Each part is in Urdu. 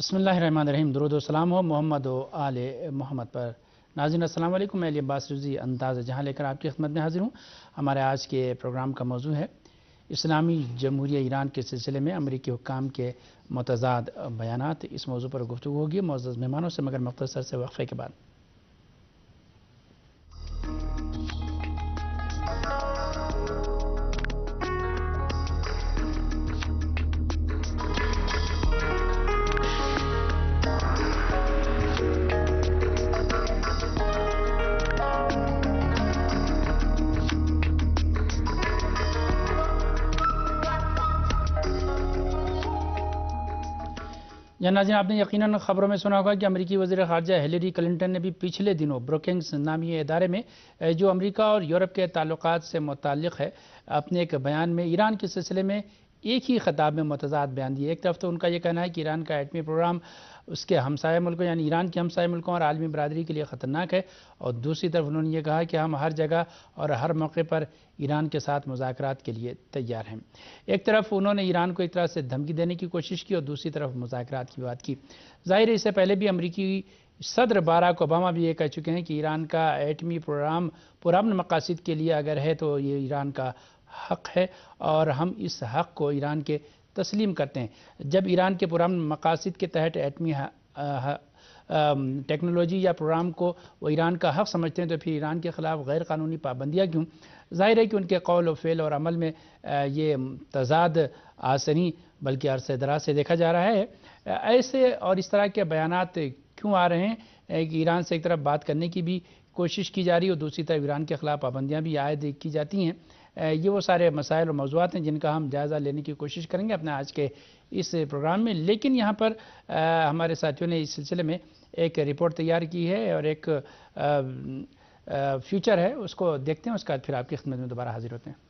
بسم اللہ الرحمن الرحیم۔ درود و سلام ہو محمد و آل محمد پر۔ ناظرین السلام علیکم، میں علی عباس رضوی انداز جہاں لے کر آپ کی خدمت میں حاضر ہوں۔ ہمارے آج کے پروگرام کا موضوع ہے اسلامی جمہوریہ ایران کے سلسلے میں امریکی حکام کے متضاد بیانات۔ اس موضوع پر گفتگو ہوگی معزز مہمانوں سے، مگر مختصر سے وقفے کے بعد۔ ناظرین، آپ نے یقیناً خبروں میں سنا ہوگا کہ امریکی وزیر خارجہ ہلیری کلنٹن نے بھی پچھلے دنوں بروکنگز نامی ادارے میں جو امریکہ اور یورپ کے تعلقات سے متعلق ہے، اپنے ایک بیان میں ایران کے سلسلے میں ایک ہی خطاب میں متضاد بیان دیے۔ ایک طرف تو ان کا یہ کہنا ہے کہ ایران کا ایٹمی پروگرام اس کے ہمسایہ ملکوں یعنی ایران کے ہمسایہ ملکوں اور عالمی برادری کے لیے خطرناک ہے، اور دوسری طرف انہوں نے یہ کہا کہ ہم ہر جگہ اور ہر موقع پر ایران کے ساتھ مذاکرات کے لیے تیار ہیں۔ ایک طرف انہوں نے ایران کو ایک طرح سے دھمکی دینے کی کوشش کی اور دوسری طرف مذاکرات کی بات کی۔ ظاہر ہے اس سے پہلے بھی امریکی صدر باراک اوباما بھی یہ کہہ چکے ہیں کہ ایران کا ایٹمی پروگرام پرامن مقاصد کے لیے اگر ہے تو یہ ایران کا حق ہے اور ہم اس حق کو ایران کے تسلیم کرتے ہیں۔ جب ایران کے پرامن مقاصد کے تحت ایٹمی ٹیکنالوجی یا پروگرام کو وہ ایران کا حق سمجھتے ہیں تو پھر ایران کے خلاف غیر قانونی پابندیاں کیوں؟ ظاہر ہے کہ ان کے قول و فعل اور عمل میں یہ تضاد آج سے نہیں بلکہ عرصہ دراز سے دیکھا جا رہا ہے۔ ایسے اور اس طرح کے بیانات کیوں آ رہے ہیں کہ ایران سے ایک طرف بات کرنے کی بھی کوشش کی جا رہی ہے اور دوسری طرف ایران کے خلاف پابندیاں بھی عائد کی جاتی ہیں؟ یہ وہ سارے مسائل اور موضوعات ہیں جن کا ہم جائزہ لینے کی کوشش کریں گے اپنے آج کے اس پروگرام میں۔ لیکن یہاں پر ہمارے ساتھیوں نے اس سلسلے میں ایک رپورٹ تیار کی ہے اور ایک فیوچر ہے، اس کو دیکھتے ہیں، اس کا پھر آپ کی خدمت میں دوبارہ حاضر ہوتے ہیں۔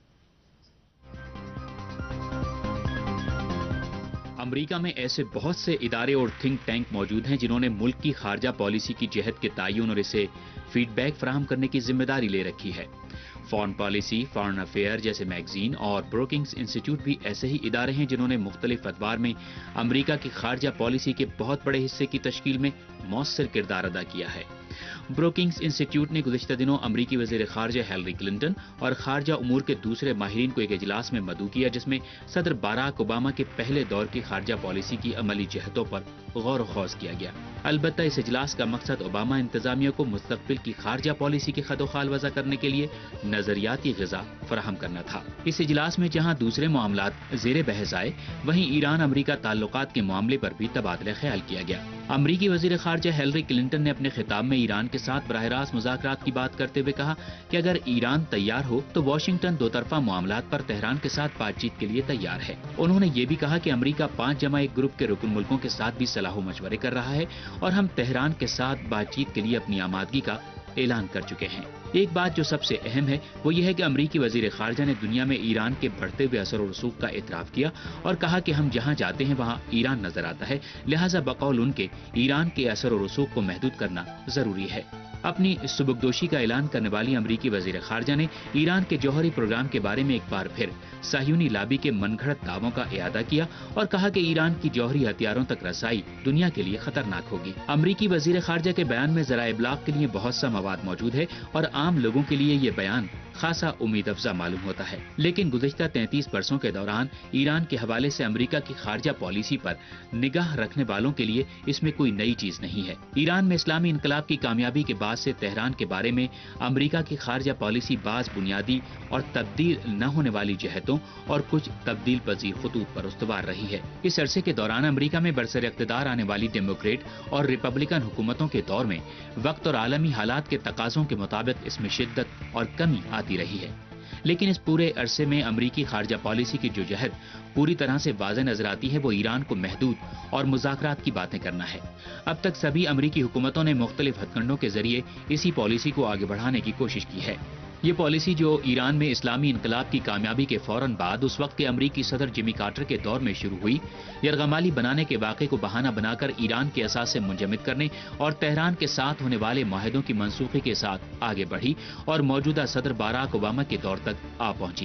امریکہ میں ایسے بہت سے ادارے اور تھنک ٹینک موجود ہیں جنہوں نے ملک کی خارجہ پالیسی کی جہت کے تعین اور اسے فیڈ بیک فراہم کرنے کی ذمہ داری لے رکھی ہے۔ فارن پالیسی، فارن افیئر جیسے میگزین اور بروکنگز انسٹیٹیوٹ بھی ایسے ہی ادارے ہیں جنہوں نے مختلف ادوار میں امریکہ کی خارجہ پالیسی کے بہت بڑے حصے کی تشکیل میں مؤثر کردار ادا کیا ہے۔ بروکنگز انسٹیٹیوٹ نے گزشتہ دنوں امریکی وزیر خارجہ ہلیری کلنٹن اور خارجہ امور کے دوسرے ماہرین کو ایک اجلاس میں مدعو کیا جس میں صدر باراک اوباما کے پہلے دور کی خارجہ پالیسی کی عملی جہتوں پر غور و خوض کیا گیا۔ البتہ اس اجلاس کا مقصد اوباما انتظامیہ کو مستقبل کی خارجہ پالیسی کے خط و خال وضع کرنے کے لیے نظریاتی غذا فراہم کرنا تھا۔ اس اجلاس میں جہاں دوسرے معاملات زیر بحث آئے، وہیں ایران امریکہ تعلقات کے معاملے پر بھی تبادلہ خیال کیا گیا۔ امریکی وزیر خارجہ ہلیری کلنٹن نے اپنے خطاب میں ایران کے ساتھ براہ راست مذاکرات کی بات کرتے ہوئے کہا کہ اگر ایران تیار ہو تو واشنگٹن دو طرفہ معاملات پر تہران کے ساتھ بات چیت کے لیے تیار ہے۔ انہوں نے یہ بھی کہا کہ امریکہ 5+1 گروپ کے رکن ملکوں کے ساتھ بھی صلاح و مشورے کر رہا ہے اور ہم تہران کے ساتھ بات چیت کے لیے اپنی آمادگی کا اعلان کر چکے ہیں۔ ایک بات جو سب سے اہم ہے وہ یہ ہے کہ امریکی وزیر خارجہ نے دنیا میں ایران کے بڑھتے ہوئے اثر و رسوخ کا اعتراف کیا اور کہا کہ ہم جہاں جاتے ہیں وہاں ایران نظر آتا ہے، لہٰذا بقول ان کے ایران کے اثر و رسوخ کو محدود کرنا ضروری ہے۔ اپنی سبکدوشی کا اعلان کرنے والی امریکی وزیر خارجہ نے ایران کے جوہری پروگرام کے بارے میں ایک بار پھر صہیونی لابی کے من گھڑت دعووں کا اعادہ کیا اور کہا کہ ایران کی جوہری ہتھیاروں تک رسائی دنیا کے لیے خطرناک ہوگی۔ امریکی وزیر خارجہ کے بیان میں ذرائع ابلاغ کے لیے بہت سا مواد موجود ہے اور عام لوگوں کے لیے یہ بیان خاصا امید افزا معلوم ہوتا ہے، لیکن گزشتہ 33 برسوں کے دوران ایران کے حوالے سے امریکہ کی خارجہ پالیسی پر نگاہ رکھنے والوں کے لیے اس میں کوئی نئی چیز نہیں ہے۔ ایران میں اسلامی انقلاب کی کامیابی کے بعد سے تہران کے بارے میں امریکہ کی خارجہ پالیسی بعض بنیادی اور تبدیل نہ ہونے والی جہتوں اور کچھ تبدیل پذیر خطوط پر استوار رہی ہے۔ اس عرصے کے دوران امریکہ میں برسر اقتدار آنے والی ڈیموکریٹ اور ریپبلکن حکومتوں کے دور میں وقت اور عالمی حالات کے تقاضوں کے مطابق اس میں شدت اور کمی آتی رہی ہے، لیکن اس پورے عرصے میں امریکی خارجہ پالیسی کی جو جہت پوری طرح سے واضح نظر آتی ہے وہ ایران کو محدود اور مذاکرات کی باتیں کرنا ہے۔ اب تک سبھی امریکی حکومتوں نے مختلف ہتھ کنڈوں کے ذریعے اسی پالیسی کو آگے بڑھانے کی کوشش کی ہے۔ یہ پالیسی جو ایران میں اسلامی انقلاب کی کامیابی کے فوراً بعد اس وقت کے امریکی صدر جمی کارٹر کے دور میں شروع ہوئی، یرغمالی بنانے کے واقعے کو بہانہ بنا کر ایران کے اثاثے منجمد کرنے اور تہران کے ساتھ ہونے والے معاہدوں کی منسوخی کے ساتھ آگے بڑھی اور موجودہ صدر باراک اوباما کے دور تک آ پہنچی۔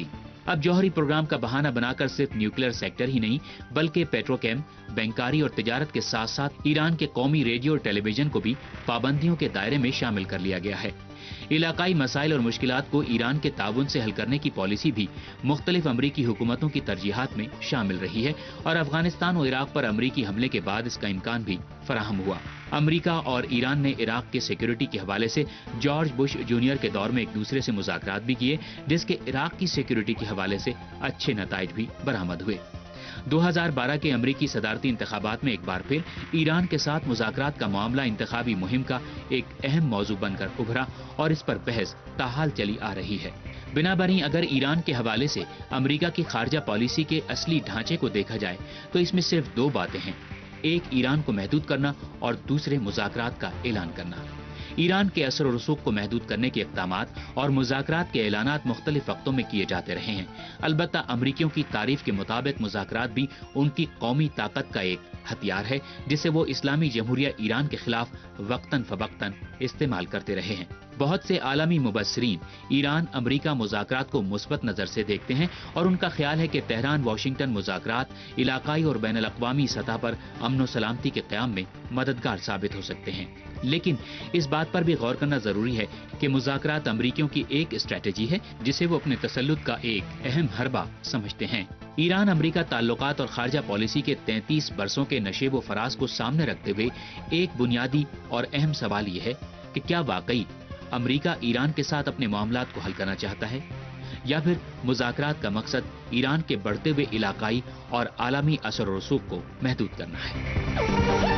अब जौहरी प्रोग्राम का बहाना बनाकर सिर्फ न्यूक्लियर सेक्टर ही नहीं बल्कि पेट्रोकेम, बैंकारी और तिजारत के साथ साथ ईरान के कौमी रेडियो और टेलीविजन को भी पाबंदियों के दायरे में शामिल कर लिया गया है। इलाकाई मसाइल और मुश्किलात को ईरान के ताउन से हल करने की पॉलिसी भी मुख्तलिफ अमरीकी हुकूमतों की तरजीहात में शामिल रही है और अफगानिस्तान और इराक पर अमरीकी हमले के बाद इसका इम्कान भी फराहम हुआ। अमरीका और ईरान ने इराक के सिक्योरिटी के हवाले से जॉर्ज बुश जूनियर के दौर में एक दूसरे से मुज़ाकरात भी किए, जिसके इराक की सिक्योरिटी के हवाले से अच्छे नताइज भी बरामद हुए। 2012 के अमरीकी सदारती इंतखाबात में एक बार फिर ईरान के साथ मुज़ाकरात का मामला इंतखाबी मुहिम का एक अहम मौजू बनकर उभरा और इस पर बहस ताहाल चली आ रही है। बिनाबरी अगर ईरान के हवाले से अमरीका की खारजा पॉलिसी के असली ढांचे को देखा जाए तो इसमें सिर्फ दो बातें हैं, एक ईरान को महदूद करना और दूसरे मुज़ाकरात का ऐलान करना। ईरान के असर और रसूख को महदूद करने के इक़दामात और मुज़ाकरात के ऐलानात मुख्तलिफ वक्तों में किए जाते रहे हैं। अलबत्ता अमरीकियों की तारीफ के मुताबिक मुज़ाकरात भी उनकी कौमी ताकत का एक हथियार है जिसे वो इस्लामी जमहूरिया ईरान के खिलाफ वक्तन फवक्तन इस्तेमाल करते रहे हैं। बहुत से आलमी मुबस्सरीन ईरान अमरीका मुज़ाकरात को मुस्बत नज़र से देखते हैं और उनका ख्याल है कि तेहरान वाशिंगटन मुज़ाकरात इलाकाई और बैनुल अक़वामी सतह पर अमन व सलामती के क़याम में मददगार साबित हो सकते हैं। लेकिन इस बात पर भी गौर करना जरूरी है कि मुज़ाकरात अमरीकियों की एक स्ट्रेटेजी है जिसे वो अपने तसल्लुत का एक अहम हरबा समझते हैं। ईरान अमरीका ताल्लुकात और खारजा पॉलिसी के 33 बरसों के नशेब व फराज को सामने रखते हुए एक बुनियादी और अहम सवाल ये है कि क्या वाकई अमरीका ईरान के साथ अपने मामलात को हल करना चाहता है या फिर मुज़ाकरात का मकसद ईरान के बढ़ते हुए इलाकाई और आलमी असर और रसूख को महदूद करना है।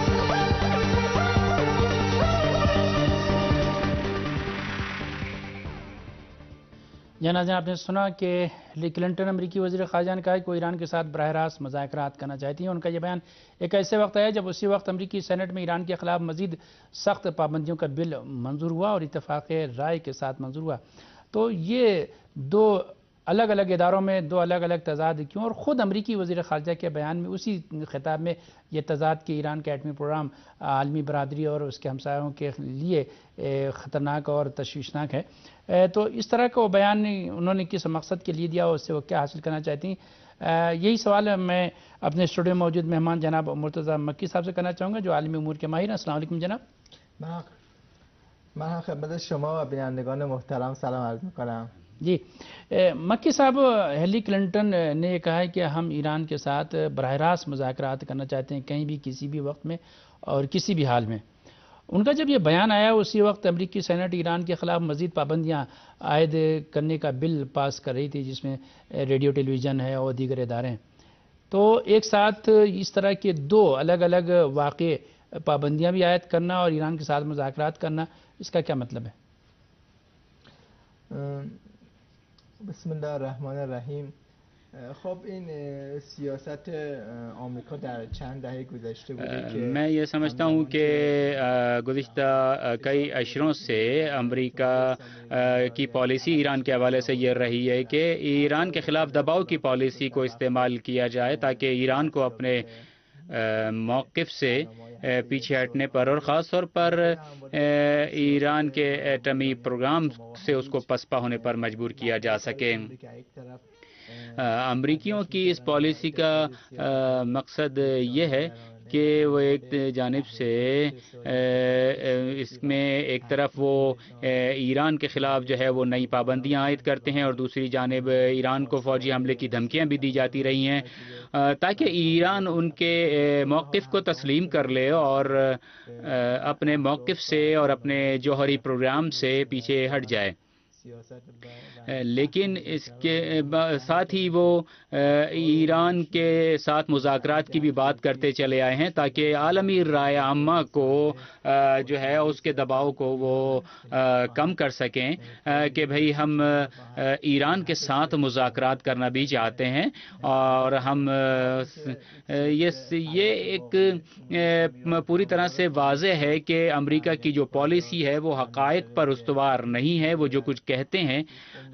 जनाज़ा आपने सुना कि हिलरी क्लिंटन अमरीकी वज़ीर ख़ारजा ने कहा कि वो ईरान के साथ बराह रास्त मुज़ाकरात करना चाहती हैं। उनका यह बयान एक ऐसे वक्त आया जब उसी वक्त अमरीकी सेनेट में ईरान के खिलाफ मज़ीद सख्त पाबंदियों का बिल मंजूर हुआ और इत्तेफ़ाक़ राय के साथ मंजूर हुआ। तो ये दो अलग अलग इदारों में दो अलग अलग तज़ाद क्यों, और ख़ुद अमरीकी वज़ीर ख़ारजा के बयान में उसी खिताब में ये तज़ाद कि ईरान का एटमी प्रोग्राम आलमी बरादरी और उसके हमसायों के लिए ख़तरनाक और तशवीशनाक है। तो इस तरह का वो बयान उन्होंने किस मकसद के लिए दिया और उससे वो क्या हासिल करना चाहती हैं, यही सवाल मैं अपने स्टूडियो में मौजूद मेहमान जनाब मुर्तज़ा मक्की साहब से करना चाहूँगा जो आलमी उमूर के माहिर हैं। अस्सलाम वालेकुम जनाब। मैं खिदमत शुमा व बिनानगण मोहतरम सलाम अर्ज़ करम। जी मक्की साहब, हिलरी क्लिंटन ने कहा है कि हम ईरान के साथ बराह रास्त मुज़ाकरात करना चाहते हैं कहीं भी किसी भी वक्त में और किसी भी हाल में। उनका जब ये बयान आया उसी वक्त अमरीकी सेनेट ईरान के ख़िलाफ़ मज़ीद पाबंदियाँ आयद करने का बिल पास कर रही थी जिसमें रेडियो टेलीविज़न है और दीगर इदारे हैं। तो एक साथ इस तरह के दो अलग अलग वाक़े पाबंदियाँ भी आयद करना और ईरान के साथ मुज़ाकरात करना, इसका क्या मतलब है? बिस्मिल्लाहिर्रहमानिर्रहीम। خب این سیاست آمریکا در چند دهه گذشته بوده که मैं ये समझता हूँ कि गुज़िश्ता कई अशरों से अमेरिका की पॉलिसी ईरान के हवाले से ये रही है कि ईरान के ख़िलाफ़ दबाव की पॉलिसी को इस्तेमाल किया जाए ताकि ईरान को अपने मौक़िफ़ से पीछे हटने पर और ख़ास तौर पर ईरान के एटमी प्रोग्राम से उसको पसपा होने पर मजबूर किया जा सके। अमरीकियों की इस पॉलिसी का मकसद ये है कि वो एक जानिब से इसमें एक तरफ वो ईरान के ख़िलाफ़ जो है वो नई पाबंदियाँ आयद करते हैं और दूसरी जानिब ईरान को फ़ौजी हमले की धमकियाँ भी दी जाती रही हैं ताकि ईरान उनके मौक़िफ़ को तस्लीम कर ले और अपने मौक़िफ़ से और अपने जौहरी प्रोग्राम से पीछे हट जाए। लेकिन इसके साथ ही वो ईरान के साथ मुज़ाकरात की भी बात करते चले आए हैं ताकि आलमी राय आम्मा को जो है उसके दबाव को वो कम कर सकें कि भाई हम ईरान के साथ मुज़ाकरात करना भी चाहते हैं और हम ये एक पूरी तरह से वाज़ेह है कि अमेरिका की जो पॉलिसी है वो हक़ाइक़ पर उस्तवार नहीं है। वो जो कुछ कहते हैं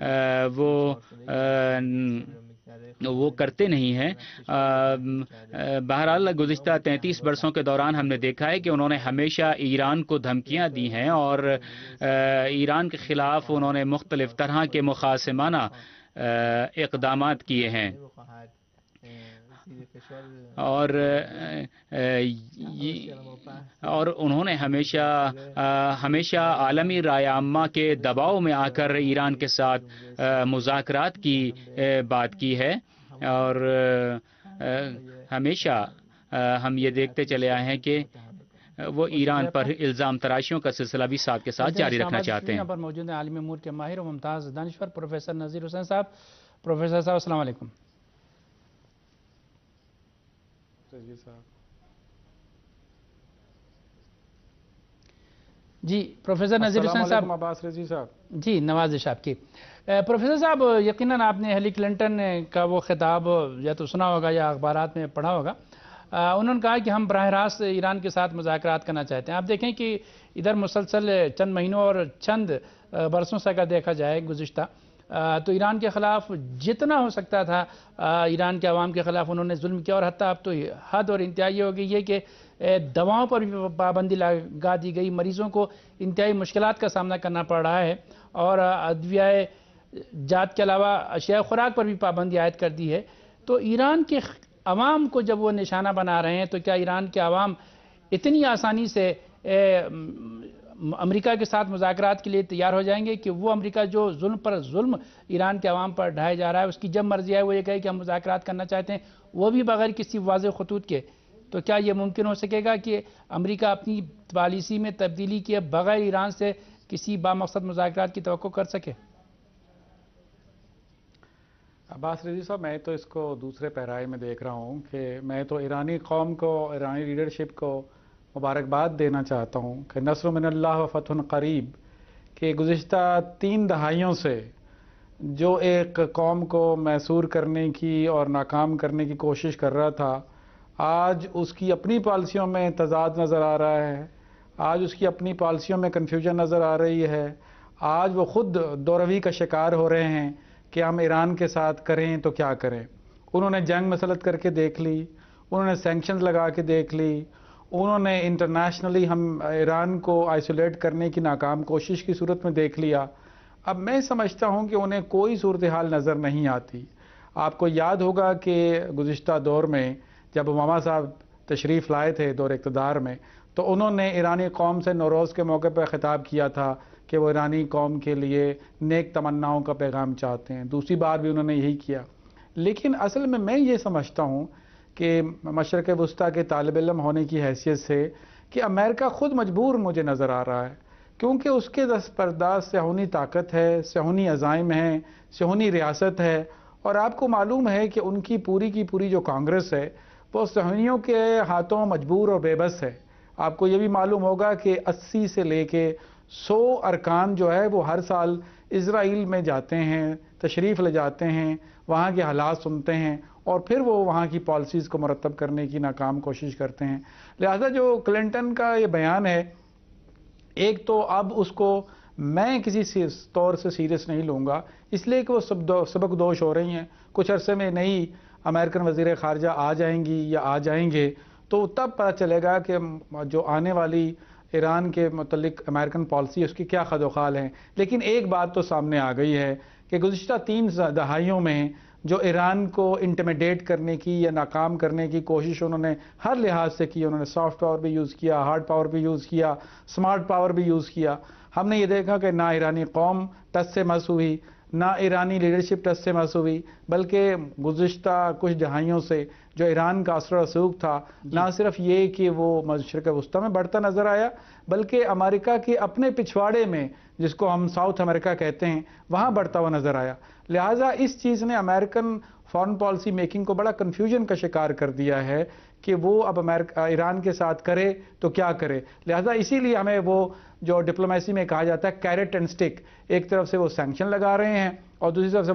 वो करते नहीं हैं। बहरहाल गुज़िश्ता 33 बरसों के दौरान हमने देखा है कि उन्होंने हमेशा ईरान को धमकियां दी हैं और ईरान के ख़िलाफ़ उन्होंने मुख्तलिफ़ तरह के मुखासिमाना اقدامات کیے ہیں نمی‌خواهد، زیر فشار اور انہوں نے ہمیشہ عالمی رائے عامہ کے دباؤ میں آ کر ایران کے ساتھ مذاکرات کی بات کی ہے، اور ہمیشہ ہم یہ دیکھتے چلے آئے ہیں کہ وہ ایران پر الزام تراشیوں کا سلسلہ بھی ساتھ کے ساتھ جاری رکھنا چاہتے ہیں۔ یہاں پر موجود ہیں عالمی امور کے ماہر و ممتاز دانشور پروفیسر نذیر حسین صاحب۔ پروفیسر صاحب السلام علیکم۔ جی پروفیسر نذیر حسین صاحب۔ عباس رضوی صاحب۔ جی نوازش آپ کی۔ پروفیسر صاحب یقیناً آپ نے ہیلی کلنٹن کا وہ خطاب یا تو سنا ہوگا یا اخبارات میں پڑھا ہوگا۔ انہوں نے کہا کہ ہم براہ راست ایران کے ساتھ مذاکرات کرنا چاہتے ہیں۔ آپ دیکھیں کہ ادھر مسلسل چند مہینوں اور چند برسوں سے اگر دیکھا جائے گزشتہ تو ایران کے خلاف جتنا ہو سکتا تھا ایران کے عوام کے خلاف انہوں نے ظلم کیا، اور حتیٰ اب تو حد اور انتہائی ہو گئی ہے کہ دواؤں پر بھی پابندی لگا دی گئی، مریضوں کو انتہائی مشکلات کا سامنا کرنا پڑ رہا ہے، اور ادویہ جات کے علاوہ اشیاء خوراک پر بھی پابندی عائد کر دی ہے۔ تو ایران کے عوام کو جب وہ نشانہ بنا رہے ہیں تو کیا ایران کے عوام اتنی آسانی سے امریکہ کے ساتھ مذاکرات کے لیے تیار ہو جائیں گے کہ وہ امریکہ جو ظلم پر ظلم ایران کے عوام پر ڈھائے جا رہا ہے، اس کی جب مرضی ہے وہ یہ کہے کہ ہم مذاکرات کرنا چاہتے ہیں، وہ بھی بغیر کسی واضح خطوط کے، تو کیا یہ ممکن ہو سکے گا کہ امریکہ اپنی پالیسی میں تبدیلی کیے بغیر ایران سے کسی بامقصد مذاکرات کی توقع کر سکے؟ عباس رضوی صاحب، میں تو اس کو دوسرے پیرائے میں دیکھ رہا ہوں کہ میں تو ایرانی قوم کو، ایرانی لیڈرشپ کو مبارکباد دینا چاہتا ہوں کہ نصر من اللہ و فتح قریب، کہ گزشتہ 3 دہائیوں سے جو ایک قوم کو محصور کرنے کی اور ناکام کرنے کی کوشش کر رہا تھا، آج اس کی اپنی پالیسیوں میں تضاد نظر آ رہا ہے، آج اس کی اپنی پالیسیوں میں کنفیوژن نظر آ رہی ہے، آج وہ خود دوروی کا شکار ہو رہے ہیں کہ ہم ایران کے ساتھ کریں تو کیا کریں۔ انہوں نے جنگ مسلط کر کے دیکھ لی، انہوں نے سینکشنز لگا کے دیکھ لی، انہوں نے انٹرنیشنلی ہم ایران کو آئسولیٹ کرنے کی ناکام کوشش کی صورت میں دیکھ لیا۔ اب میں سمجھتا ہوں کہ انہیں کوئی صورتحال نظر نہیں آتی۔ آپ کو یاد ہوگا کہ گزشتہ دور میں جب اوباما صاحب تشریف لائے تھے دور اقتدار میں، تو انہوں نے ایرانی قوم سے نوروز کے موقع پر خطاب کیا تھا کہ وہ ایرانی قوم کے لیے نیک تمناؤں کا پیغام چاہتے ہیں۔ دوسری بار بھی انہوں نے یہی کیا۔ لیکن اصل میں یہ سمجھتا ہوں کہ مشرق وسطیٰ کے طالب علم ہونے کی حیثیت سے کہ امریکہ خود مجبور مجھے نظر آ رہا ہے، کیونکہ اس کے دست پرداز صہیونی طاقت ہے، صہیونی عزائم ہیں، صہیونی ریاست ہے، اور آپ کو معلوم ہے کہ ان کی پوری جو کانگریس ہے وہ صہیونیوں کے ہاتھوں مجبور اور بے بس ہے۔ آپ کو یہ بھی معلوم ہوگا کہ 80 سے لے کے 100 ارکان جو ہے وہ ہر سال اسرائیل میں جاتے ہیں، تشریف لے جاتے ہیں، وہاں کے حالات سنتے ہیں، اور پھر وہ وہاں کی پالیسیز کو مرتب کرنے کی ناکام کوشش کرتے ہیں۔ لہذا جو کلنٹن کا یہ بیان ہے، ایک تو اب اس کو میں کسی طور سے سیریس نہیں لوں گا، اس لیے کہ وہ سبق دوش ہو رہی ہیں۔ کچھ عرصے میں نئی امریکن وزیر خارجہ آ جائیں گی یا آ جائیں گے تو تب پتہ چلے گا کہ جو آنے والی ایران کے متعلق امریکن پالیسی اس کی کیا خد و خال ہیں۔ لیکن ایک بات تو سامنے آ گئی ہے کہ گزشتہ 3 دہائیوں میں جو ایران کو انٹیمیڈیٹ کرنے کی یا ناکام کرنے کی کوشش انہوں نے ہر لحاظ سے کی، انہوں نے سافٹ پاور بھی یوز کیا، ہارڈ پاور بھی یوز کیا، سمارٹ پاور بھی یوز کیا۔ ہم نے یہ دیکھا کہ نہ ایرانی قوم ٹس سے مس ہوئی، نہ ایرانی لیڈرشپ ٹس سے مس ہوئی، بلکہ گزشتہ کچھ دہائیوں سے جو ایران کا اثر و رسوخ تھا، نہ صرف یہ کہ وہ مشرق وسطیٰ میں بڑھتا نظر آیا، بلکہ امریکہ کے اپنے پچھواڑے میں، جس کو ہم ساؤتھ امریکہ کہتے ہیں، وہاں بڑھتا ہوا نظر آیا۔ لہٰذا اس چیز نے امریکن فارن پالیسی میکنگ کو بڑا کنفیوژن کا شکار کر دیا ہے کہ وہ اب ایران کے ساتھ کرے تو کیا کرے۔ لہٰذا اسی لیے ہمیں وہ جو ڈپلومیسی میں کہا جاتا ہے کیرٹ اینڈ سٹک، ایک طرف سے وہ سینکشن لگا رہے ہیں اور دوسری طرف سے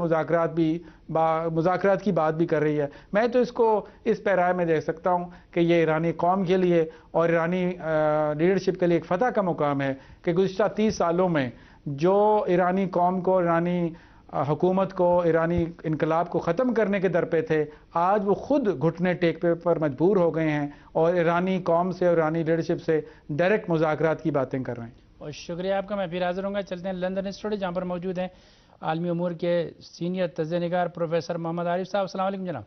مذاکرات کی بات بھی کر رہی ہے۔ میں تو اس کو اس پیرائے میں دیکھ سکتا ہوں کہ یہ ایرانی قوم کے لیے اور ایرانی لیڈرشپ کے لیے ایک فتح کا مقام ہے کہ گزشتہ 30 سالوں میں جو ایرانی قوم کو، ایرانی حکومت کو، ایرانی انقلاب کو ختم کرنے کے در پہ تھے، آج وہ خود گھٹنے ٹیکنے پر مجبور ہو گئے ہیں اور ایرانی قوم سے اور ایرانی لیڈرشپ سے ڈائریکٹ مذاکرات کی باتیں کر رہے ہیں۔ اور شکریہ آپ کا، میں پھر حاضر ہوں گا۔ چلتے ہیں لندن اسٹوڈیو جہاں پر موجود ہیں आलमी उमूर के सीनियर तज्ज़िया निगार प्रोफेसर मोहम्मद आरिफ साहब। अस्सलाम वालेकुम जनाब।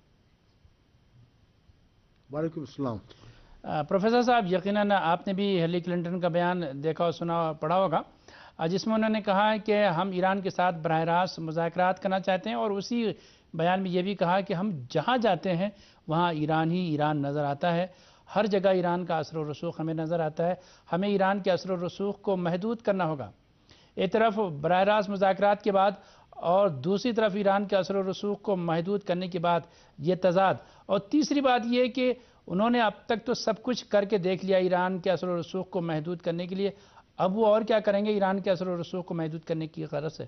वालेकुम अस्सलाम। प्रोफेसर साहब, यकीनन आपने भी हिलरी क्लिंटन का बयान देखा और सुना पढ़ा होगा, जिसमें उन्होंने कहा है कि हम ईरान के साथ बराह रास्त मुज़ाकरात करना चाहते हैं, और उसी बयान में ये भी कहा कि हम जहाँ जाते हैं वहाँ ईरान ही ईरान नज़र आता है, हर जगह ईरान का असर व रसूख हमें नज़र आता है, हमें ईरान के असर व रसूख को महदूद करना होगा। एक तरफ बराह रास्त मुज़ाकरात के बाद और दूसरी तरफ ईरान के असर व रसूख को महदूद करने के बाद ये तज़ाद, और तीसरी बात ये कि उन्होंने अब तक तो सब कुछ करके देख लिया ईरान के असर व रसूख को महदूद करने के लिए, अब वो और क्या करेंगे ईरान के असर व रसूख को महदूद करने की गरज से?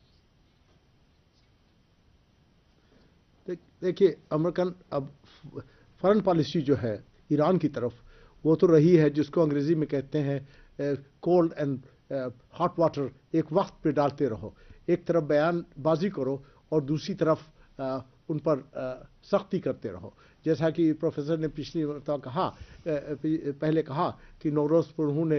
देखिए, अमेरिकन अब फॉरेन पॉलिसी जो है ईरान की तरफ, वो तो रही है जिसको अंग्रेजी में कहते हैं कोल्ड एंड हॉट वाटर, एक वक्त पे डालते रहो। एक तरफ बयानबाजी करो और दूसरी तरफ उन पर सख्ती करते रहो। जैसा कि प्रोफेसर ने पिछली मरतबा कहा, पहले कहा कि नौरोज़ पर उन्होंने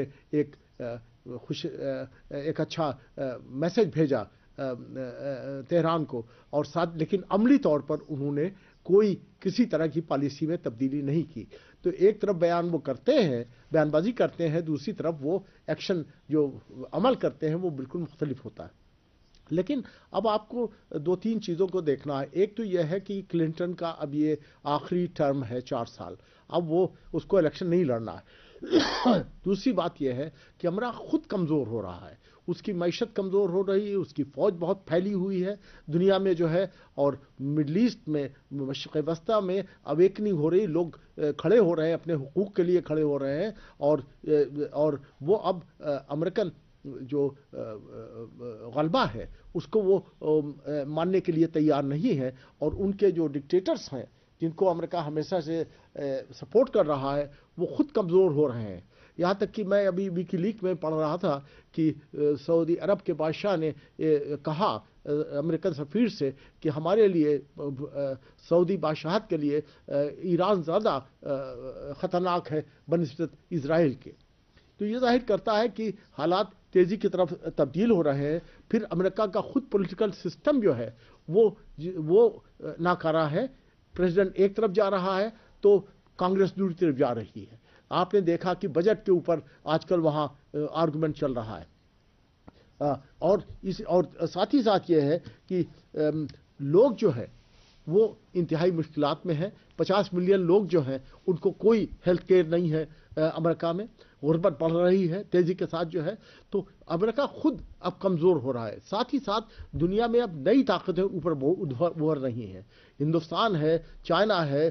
एक अच्छा मैसेज भेजा तेहरान को, और साथ लेकिन अमली तौर पर उन्होंने कोई किसी तरह की पॉलिसी में तब्दीली नहीं की। तो एक तरफ बयान वो करते हैं, बयानबाजी करते हैं, दूसरी तरफ वो एक्शन जो अमल करते हैं वो बिल्कुल मुख्तलिफ होता है। लेकिन अब आपको दो तीन चीज़ों को देखना है। एक तो यह है कि क्लिंटन का अब ये आखिरी टर्म है 4 साल, अब वो उसको इलेक्शन नहीं लड़ना है। दूसरी बात यह है कि अमरीका खुद कमज़ोर हो रहा है, उसकी मईशत कमज़ोर हो रही है, उसकी फ़ौज बहुत फैली हुई है दुनिया में जो है, और मिडल ईस्ट में, मशरिक़ वस्ता में अवेकनिंग हो रही, लोग खड़े हो रहे हैं, अपने हुकूक के लिए खड़े हो रहे हैं, और वो अब अमेरिकन जो गलबा है उसको वो मानने के लिए तैयार नहीं है, और उनके जो डिक्टेटर्स हैं जिनको अमेरिका हमेशा से सपोर्ट कर रहा है वो खुद कमज़ोर हो रहे हैं। यहाँ तक कि मैं अभी विकीलीक में पढ़ रहा था कि सऊदी अरब के बादशाह ने कहा अमेरिकन सफ़ीर से कि हमारे लिए, सऊदी बादशाहत के लिए ईरान ज़्यादा ख़तरनाक है बनिस्बत इज़राइल के। तो ये जाहिर करता है कि हालात तेज़ी की तरफ तब्दील हो रहे हैं। फिर अमेरिका का खुद पॉलिटिकल सिस्टम जो है वो नाकारा है। प्रेसिडेंट एक तरफ जा रहा है तो कांग्रेस दूसरी तरफ जा रही है। आपने देखा कि बजट के ऊपर आजकल वहाँ आर्गुमेंट चल रहा है, और साथ ही साथ ये है कि लोग जो है वो इंतहाई मुश्किलात में हैं। 50 मिलियन लोग जो हैं उनको कोई हेल्थ केयर नहीं है अमेरिका में, गुर्बत बढ़ रही है तेज़ी के साथ जो है। तो अमेरिका खुद अब कमज़ोर हो रहा है। साथ ही साथ दुनिया में अब नई ताकतें ऊपर उभर रही हैं। हिंदुस्तान है, चाइना है,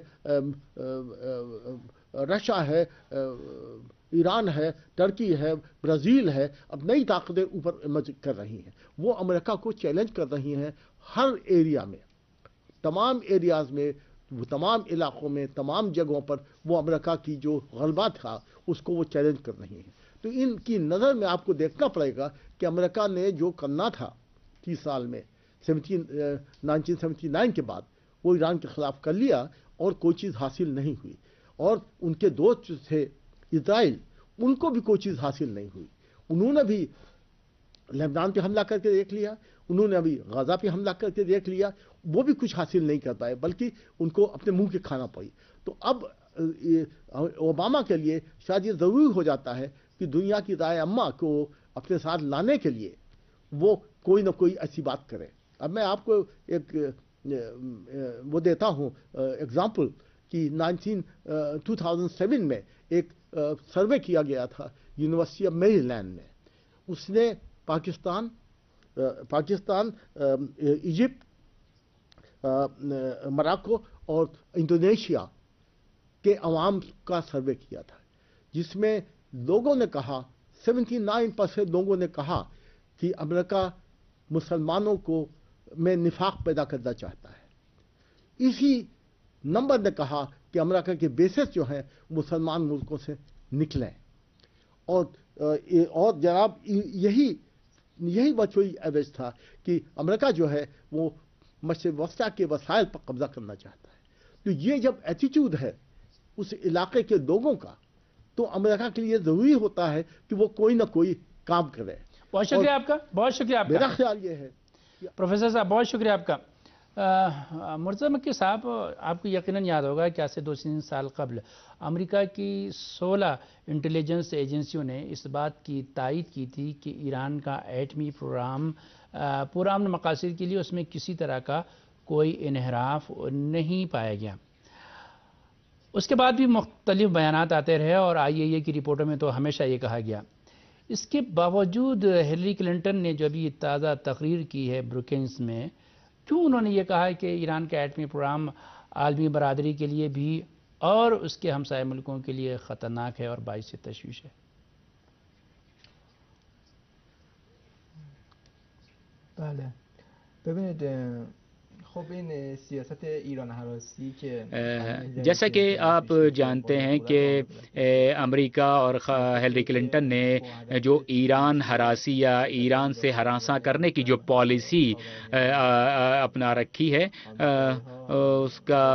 रशिया है, ईरान है, टर्की है, ब्राज़ील है, अब नई ताकतें ऊपर इमर्ज कर रही हैं। वो अमेरिका को चैलेंज कर रही हैं हर एरिया में, तमाम एरियाज़ में, तमाम इलाक़ों में, तमाम जगहों पर वो अमेरिका की जो गलबा था उसको वो चैलेंज कर रही हैं। तो इनकी नज़र में आपको देखना पड़ेगा कि अमेरिका ने जो करना था 30 साल में 1979 के बाद वो ईरान के ख़िलाफ़ कर लिया और कोई चीज़ हासिल नहीं हुई। और उनके दोस्त थे इज़राइल, उनको भी कोई चीज़ हासिल नहीं हुई। उन्होंने भी लेबनान पे हमला करके देख लिया, उन्होंने अभी गाज़ा पे हमला करके देख लिया, वो भी कुछ हासिल नहीं कर पाए, बल्कि उनको अपने मुंह के खाना पड़ी। तो अब ओबामा के लिए शायद ये ज़रूरी हो जाता है कि दुनिया की राय अम्मा को अपने साथ लाने के लिए वो कोई ना कोई ऐसी बात करे। अब मैं आपको एक वो देता हूँ एग्ज़ाम्पल कि 2007 में एक सर्वे किया गया था यूनिवर्सिटी ऑफ मेरीलैंड में। उसने पाकिस्तान, इजिप्ट, मोरक्को और इंडोनेशिया के अवाम का सर्वे किया था, जिसमें लोगों ने कहा, 79% लोगों ने कहा कि अमेरिका मुसलमानों को में निफाक पैदा करना चाहता है। इसी नंबर ने कहा कि अमेरिका के बेसिस जो हैं मुसलमान मुल्कों से निकलें, और जनाब यही वजह एवरेज था कि अमेरिका जो है वो मशरिक़ वस्ता के वसाइल पर कब्जा करना चाहता है। तो ये जब एटीट्यूड है उस इलाके के लोगों का, तो अमेरिका के लिए ज़रूरी होता है कि वो कोई ना कोई काम करे। बहुत शुक्रिया आपका, बहुत शुक्रिया आपका। मेरा ख्याल ये है प्रोफेसर साहब बहुत शुक्रिया आपका। मुर्तज़ा मक्की साहब, आपको यकीनन याद होगा कि आज से 2-3 साल कबल अमेरिका की 16 इंटेलिजेंस एजेंसियों ने इस बात की तायीद की थी कि ईरान का एटमी प्रोग्राम पुरअमन मकासद के लिए उसमें किसी तरह का कोई इन्हिराफ नहीं पाया गया। उसके बाद भी मुख्तलिफ बयानात आते रहे और IAEA की रिपोर्टों में तो हमेशा ये कहा गया। इसके बावजूद हिलरी क्लिंटन ने जो अभी ताज़ा तकरीर की है ब्रुकिंग्स में, क्यों उन्होंने ये कहा है कि ईरान का एटमी प्रोग्राम आलमी बरादरी के लिए भी और उसके हमसाय मुल्कों के लिए ख़तरनाक है और बाइस तशवीश है? بله ببینید خب این سیاست ایران هراسی که جیسا کہ آپ جانتے ہیں کہ امریکہ اور ہیلری کلنٹن نے جو ایران ہراسی یا ایران سے ہراساں کرنے کی جو پالیسی اپنا رکھی ہے اس کا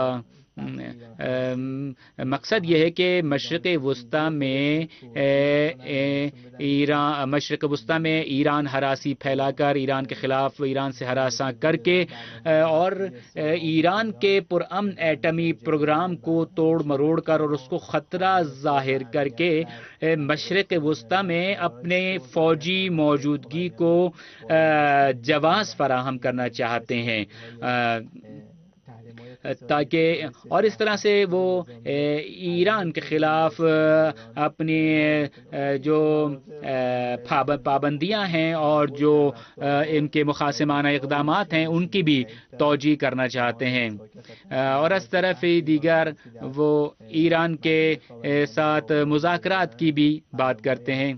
مقصد یہ ہے کہ مشرق وسطی میں ایران ہراسی پھیلا کر ایران کے خلاف ایران سے ہراساں کر کے اور ایران کے پرامن ایٹمی پروگرام کو توڑ مروڑ کر اور اس کو خطرہ ظاہر کر کے مشرق وسطی میں اپنے فوجی موجودگی کو جواز فراہم کرنا چاہتے ہیں تاکہ اور اس طرح سے وہ ایران کے خلاف اپنی جو پابندیاں ہیں اور جو ان کے مخاصمانہ اقدامات ہیں ان کی بھی توجیہ کرنا چاہتے ہیں، اور اس طرف دیگر وہ ایران کے ساتھ مذاکرات کی بھی بات کرتے ہیں،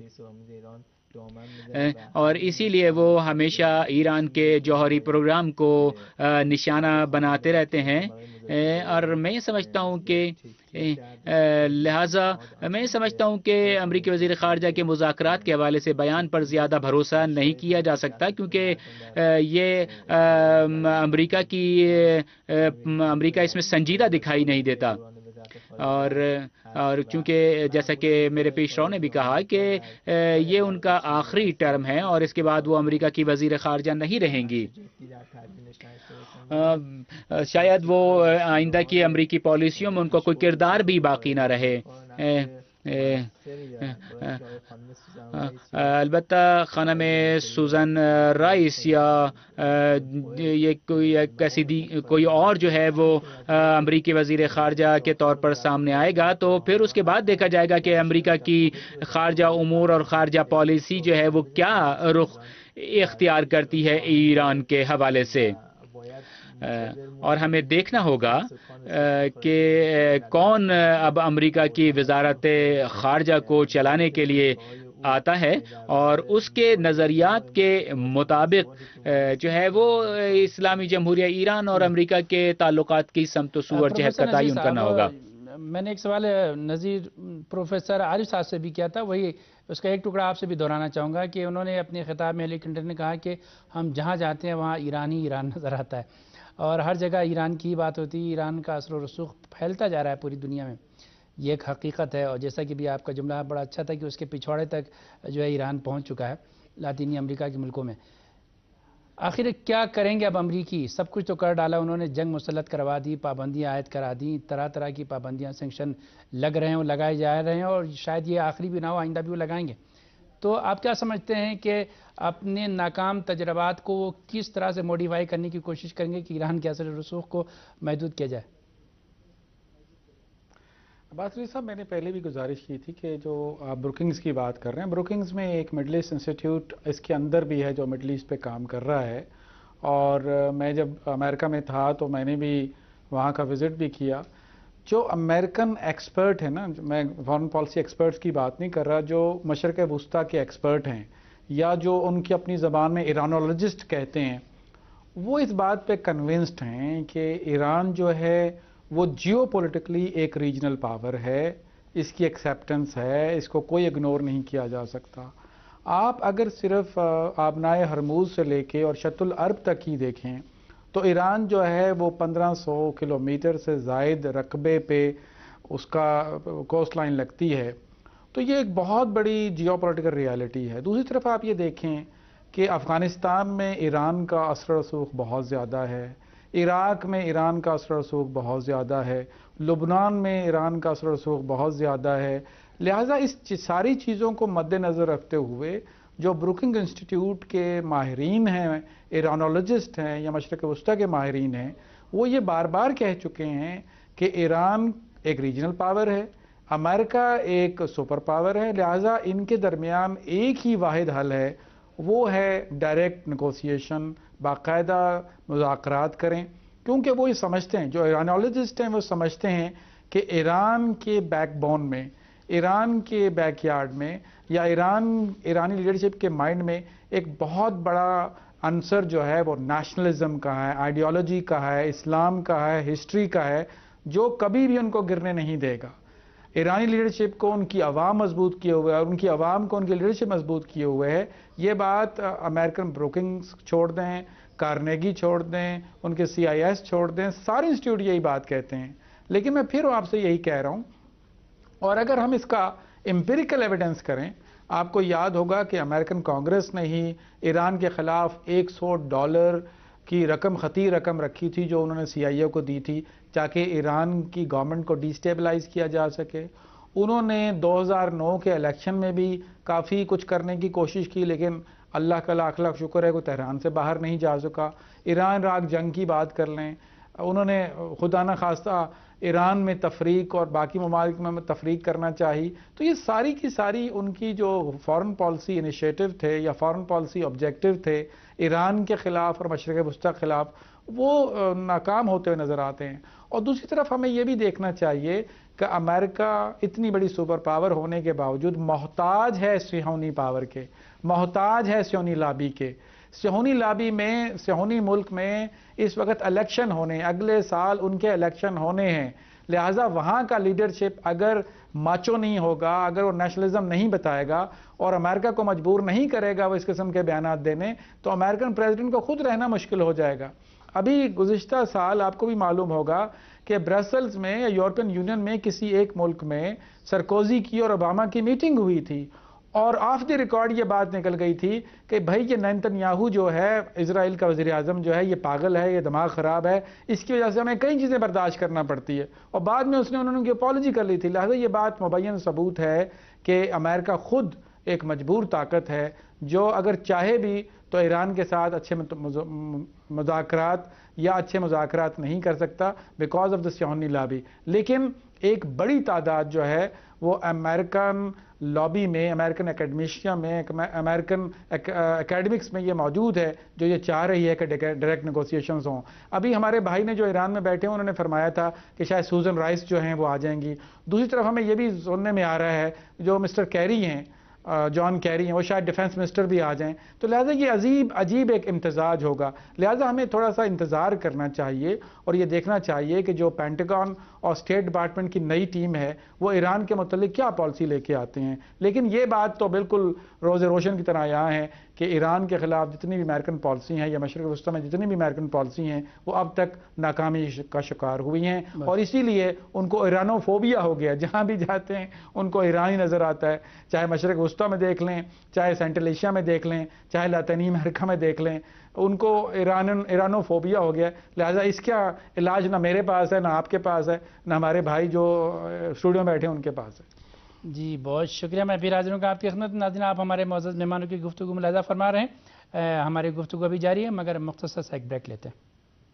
اور اسی لیے وہ ہمیشہ ایران کے جوہری پروگرام کو نشانہ بناتے رہتے ہیں، اور میں سمجھتا ہوں کہ امریکی وزیر خارجہ کے مذاکرات کے حوالے سے بیان پر زیادہ بھروسہ نہیں کیا جا سکتا، کیونکہ یہ امریکہ اس میں سنجیدہ دکھائی نہیں دیتا، اور چونکہ جیسا کہ میرے پیش رو نے بھی کہا کہ یہ ان کا آخری ٹرم ہے اور اس کے بعد وہ امریکہ کی وزیر خارجہ نہیں رہیں گی، شاید وہ آئندہ کی امریکی پالیسیوں میں ان کا کوئی کردار بھی باقی نہ رہے۔ البتہ خانم سوزن رائس یا یہ کوئی اور جو ہے وہ امریکی وزیر خارجہ کے طور پر سامنے آئے گا تو پھر اس کے بعد دیکھا جائے گا کہ امریکہ کی خارجہ امور اور خارجہ پالیسی جو ہے وہ کیا رخ اختیار کرتی ہے ایران کے حوالے سے، اور ہمیں دیکھنا ہوگا کہ کون اب امریکہ کی وزارت خارجہ کو چلانے کے لیے آتا ہے، اور اس کے نظریات کے مطابق جو ہے وہ اسلامی جمہوریہ ایران اور امریکہ کے تعلقات کی سمت و سو اور جہت کا تعین کرنا ہوگا۔ میں نے ایک سوال پروفیسر عارف صاحب سے بھی کیا تھا، وہی اس کا ایک ٹکڑا آپ سے بھی دہرانا چاہوں گا کہ انہوں نے اپنے خطاب میں ہیلری کلنٹن نے کہا کہ ہم جہاں جاتے ہیں وہاں ایران نظر آتا ہے اور ہر جگہ ایران کی بات ہوتی ہے، ایران کا اثر و رسوخ پھیلتا جا رہا ہے پوری دنیا میں، یہ ایک حقیقت ہے، اور جیسا کہ بھی آپ کا جملہ بڑا اچھا تھا کہ اس کے پچھواڑے تک جو ہے ایران پہنچ چکا ہے لاطینی امریکہ کے ملکوں میں۔ آخر کیا کریں گے اب امریکی؟ سب کچھ تو کر ڈالا انہوں نے، جنگ مسلط کروا دی، پابندیاں عائد کرا دی، طرح طرح کی پابندیاں سینکشن لگ رہے ہیں اور لگائے جا رہے ہیں، اور شاید یہ آخری بھی نہ ہو، آئندہ بھی وہ لگائیں گے۔ تو آپ کیا سمجھتے ہیں کہ اپنے ناکام تجربات کو کس طرح سے موڈیفائی کرنے کی کوشش کریں گے کہ ایران کے اثر رسوخ کو محدود کیا جائے؟ عباس رضوی صاحب، میں نے پہلے بھی گزارش کی تھی کہ جو آپ بروکنگز کی بات کر رہے ہیں، بروکنگز میں ایک مڈل ایسٹ انسٹیٹیوٹ اس کے اندر بھی ہے جو مڈل ایسٹ پہ کام کر رہا ہے، اور میں جب امریکہ میں تھا تو میں نے بھی وہاں کا وزٹ بھی کیا۔ جو امریکن ایکسپرٹ ہیں نا، میں فارن پالیسی ایکسپرٹس کی بات نہیں کر رہا، جو مشرق وسطیٰ کے ایکسپرٹ ہیں یا جو ان کی اپنی زبان میں ایرانولوجسٹ کہتے ہیں، وہ اس بات پہ کنونسڈ ہیں کہ ایران جو ہے وہ جیو پولیٹیکلی ایک ریجنل پاور ہے، اس کی ایکسیپٹنس ہے، اس کو کوئی اگنور نہیں کیا جا سکتا۔ آپ اگر صرف آبنائے ہرموز سے لے کے اور شط العرب تک ہی دیکھیں تو ایران جو ہے وہ 1500 کلومیٹر سے زائد رقبے پہ اس کا کوسٹ لائن لگتی ہے، تو یہ ایک بہت بڑی جیو پولیٹیکل ریالٹی ہے۔ دوسری طرف آپ یہ دیکھیں کہ افغانستان میں ایران کا اثر و رسوخ بہت زیادہ ہے، عراق میں ایران کا اثر و رسوخ بہت زیادہ ہے، لبنان میں ایران کا اثر و رسوخ بہت زیادہ ہے. لہٰذا اس ساری چیزوں کو مد نظر رکھتے ہوئے جو بروکنگ انسٹیٹیوٹ کے ماہرین ہیں، ایرانولوجسٹ ہیں یا مشرق وسطیٰ کے ماہرین ہیں، وہ یہ بار بار کہہ چکے ہیں کہ ایران ایک ریجنل پاور ہے، امریکہ ایک سپر پاور ہے، لہٰذا ان کے درمیان ایک ہی واحد حل ہے، وہ ہے ڈائریکٹ نیگوسیشن، باقاعدہ مذاکرات کریں. کیونکہ وہ یہ سمجھتے ہیں، جو ایرانولوجسٹ ہیں وہ سمجھتے ہیں کہ ایران کے بیک بون میں، ایران کے بیک یارڈ میں یا ایرانی لیڈرشپ کے مائنڈ میں ایک بہت بڑا عنصر جو ہے وہ نیشنلزم کا ہے، آئیڈیالوجی کا ہے، اسلام کا ہے، ہسٹری کا ہے، جو کبھی بھی ان کو گرنے نہیں دے گا. ایرانی لیڈرشپ کو ان کی عوام مضبوط کیے ہوئے ہے اور ان کی عوام کو ان کی لیڈرشپ مضبوط کیے ہوئے ہے. یہ بات امریکن بروکنگ چھوڑ دیں، کارنیگی چھوڑ دیں، ان کے CIS چھوڑ دیں، سارے انسٹیٹیوٹ یہی بات کہتے ہیں. لیکن میں پھر آپ سے یہی کہہ رہا ہوں، اور اگر ہم اس کا امپیریکل ایویڈنس کریں، آپ کو یاد ہوگا کہ امریکن کانگریس نے ہی ایران کے خلاف $100 کی رقم، خطی رقم رکھی تھی جو انہوں نے CIA کو دی تھی تاکہ ایران کی گورنمنٹ کو ڈیسٹیبلائز کیا جا سکے. انہوں نے 2009 کے الیکشن میں بھی کافی کچھ کرنے کی کوشش کی، لیکن اللہ کا لاکھ لاکھ شکر ہے وہ تہران سے باہر نہیں جا سکا. ایران عراق جنگ کی بات کر لیں، انہوں نے خدا نہ خواستہ ایران میں تفریق اور باقی ممالک میں تفریق کرنا چاہی. تو یہ ساری کی ساری ان کی جو فارن پالیسی انیشیٹو تھے یا فارن پالیسی آبجیکٹو تھے ایران کے خلاف اور مشرق وسطیٰ کے خلاف، وہ ناکام ہوتے ہوئے نظر آتے ہیں. اور دوسری طرف ہمیں یہ بھی دیکھنا چاہیے کہ امریکہ اتنی بڑی سپر پاور ہونے کے باوجود محتاج ہے صہیونی پاور کے، محتاج ہے صہیونی لابی کے. صہیونی لابی میں، صہیونی ملک میں اس وقت الیکشن ہونے، اگلے سال ان کے الیکشن ہونے ہیں. لہٰذا وہاں کا لیڈرشپ اگر ماچو نہیں ہوگا، اگر وہ نیشنلزم نہیں بتائے گا اور امریکہ کو مجبور نہیں کرے گا وہ اس قسم کے بیانات دینے، تو امریکن پریزیڈنٹ کو خود رہنا مشکل ہو جائے گا. ابھی گزشتہ سال آپ کو بھی معلوم ہوگا کہ برسلز میں یا یورپین یونین میں کسی ایک ملک میں سرکوزی کی اور اوباما کی میٹنگ ہوئی تھی، اور آف دی ریکارڈ یہ بات نکل گئی تھی کہ بھائی یہ نیتن یاہو جو ہے، اسرائیل کا وزیر اعظم جو ہے، یہ پاگل ہے، یہ دماغ خراب ہے، اس کی وجہ سے ہمیں کئی چیزیں برداشت کرنا پڑتی ہے. اور بعد میں انہوں نے ان کی اپالوجی کر لی تھی. لہٰذا یہ بات مبین ثبوت ہے کہ امریکہ خود ایک مجبور طاقت ہے جو اگر چاہے بھی تو ایران کے ساتھ اچھے مذاکرات یا اچھے مذاکرات نہیں کر سکتا بیکاز آف دا صہیونی لابی. لیکن ایک بڑی تعداد جو ہے وہ امریکن لابی میں، امریکن اکیڈمیشیا میں، امریکن اکیڈمکس میں یہ موجود ہے جو یہ چاہ رہی ہے کہ ڈائریکٹ نیگوسیشنز ہوں. ابھی ہمارے بھائی نے جو ایران میں بیٹھے ہیں انہوں نے فرمایا تھا کہ شاید سوزن رائس جو ہیں وہ آ جائیں گی. دوسری طرف ہمیں یہ بھی سننے میں آ رہا ہے جو مسٹر کیری ہیں، جان کیری ہیں، وہ شاید ڈیفنس منسٹر بھی آ جائیں. تو لہٰذا یہ عجیب ایک امتزاج ہوگا. لہٰذا ہمیں تھوڑا سا انتظار کرنا چاہیے اور یہ دیکھنا چاہیے کہ جو پینٹاگون اور اسٹیٹ ڈپارٹمنٹ کی نئی ٹیم ہے وہ ایران کے متعلق کیا پالیسی لے کے آتے ہیں. لیکن یہ بات تو بالکل روز روشن کی طرح یہاں ہے کہ ایران کے خلاف جتنی بھی امریکن پالیسی ہیں یا مشرق وسطیٰ میں جتنی بھی امریکن پالیسی ہیں وہ اب تک ناکامی کا شکار ہوئی ہیں، اور اسی لیے ان کو ایرانو فوبیا ہو گیا. جہاں بھی جاتے ہیں ان کو ایران ہی نظر آتا ہے. چاہے مشرق وسطیٰ میں دیکھ لیں، چاہے سینٹرل ایشیا میں دیکھ لیں، چاہے لاطینی امریکہ میں دیکھ لیں، ان کو ایرانو فوبیا ہو گیا. لہٰذا اس کا علاج نہ میرے پاس ہے، نہ آپ کے پاس ہے، نہ ہمارے بھائی جو اسٹوڈیو میں بیٹھے ہیں ان کے پاس ہے. جی بہت شکریہ. میں پھر حاضر ہوں گا آپ کی خدمت. ناظرین، آپ ہمارے معزز مہمانوں کی گفتگو ملاحظہ فرما رہے ہیں. ہماری گفتگو ابھی جاری ہے مگر مختصر سا ایک بریک لیتے ہیں.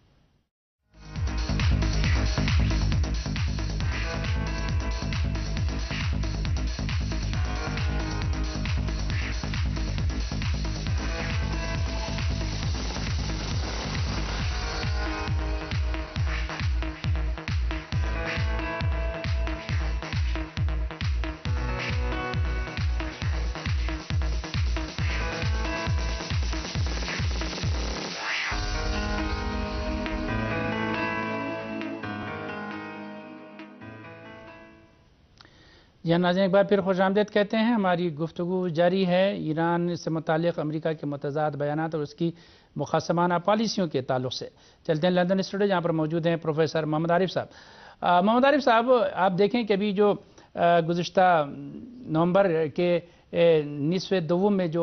یہاں ناظرین ایک بار پھر خوش آمدید کہتے ہیں. ہماری گفتگو جاری ہے ایران سے متعلق امریکہ کے متضاد بیانات اور اس کی مخاصمانہ پالیسیوں کے تعلق سے. چلتے ہیں لندن اسٹوڈیو جہاں پر موجود ہیں پروفیسر محمد عارف صاحب. محمد عارف صاحب، آپ دیکھیں کہ ابھی جو گزشتہ نومبر کے نصف دوم میں جو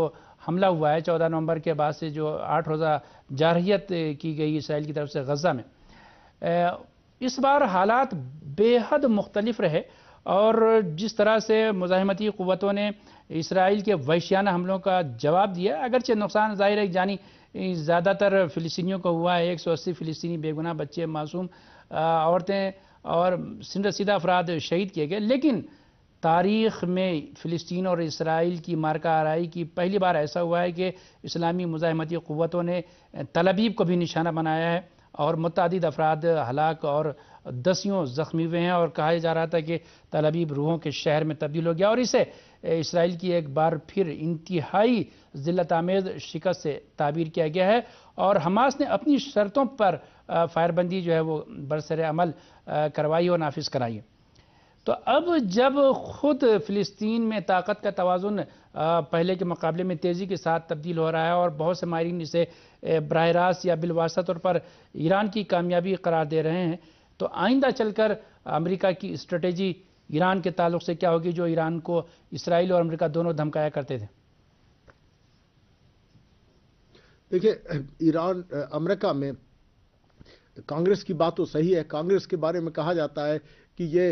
حملہ ہوا ہے 14 نومبر کے بعد سے، جو 8 روزہ جارحیت کی گئی اسرائیل کی طرف سے غزہ میں، اس بار حالات بے حد مختلف رہے، اور جس طرح سے مزاحمتی قوتوں نے اسرائیل کے وحشیانہ حملوں کا جواب دیا، اگرچہ نقصان ظاہر ہے جانی زیادہ تر فلسطینیوں کو ہوا ہے، 180 فلسطینی بے گناہ بچے، معصوم عورتیں اور رسیدہ افراد شہید کیے گئے، لیکن تاریخ میں فلسطین اور اسرائیل کی مارکہ آرائی کی پہلی بار ایسا ہوا ہے کہ اسلامی مزاحمتی قوتوں نے تل ابیب کو بھی نشانہ بنایا ہے، اور متعدد افراد ہلاک اور دسیوں زخمی ہوئے ہیں، اور کہا جا رہا تھا کہ تل ابیب روحوں کے شہر میں تبدیل ہو گیا، اور اسے اسرائیل کی ایک بار پھر انتہائی ذلت آمیز شکست سے تعبیر کیا گیا ہے، اور حماس نے اپنی شرطوں پر فائر بندی جو ہے وہ برسر عمل کروائی اور نافذ کرائی ہے۔ تو اب جب خود فلسطین میں طاقت کا توازن پہلے کے مقابلے میں تیزی کے ساتھ تبدیل ہو رہا ہے، اور بہت سے ماہرین اسے براہ راست یا بالواسطہ طور پر ایران کی کامیابی قرار دے رہے ہیں، تو آئندہ چل کر امریکہ کی اسٹریٹجی ایران کے تعلق سے کیا ہوگی، جو ایران کو اسرائیل اور امریکہ دونوں دھمکایا کرتے تھے؟ دیکھیے، ایران امریکہ میں کانگریس کی بات تو صحیح ہے، کانگریس کے بارے میں کہا جاتا ہے کہ یہ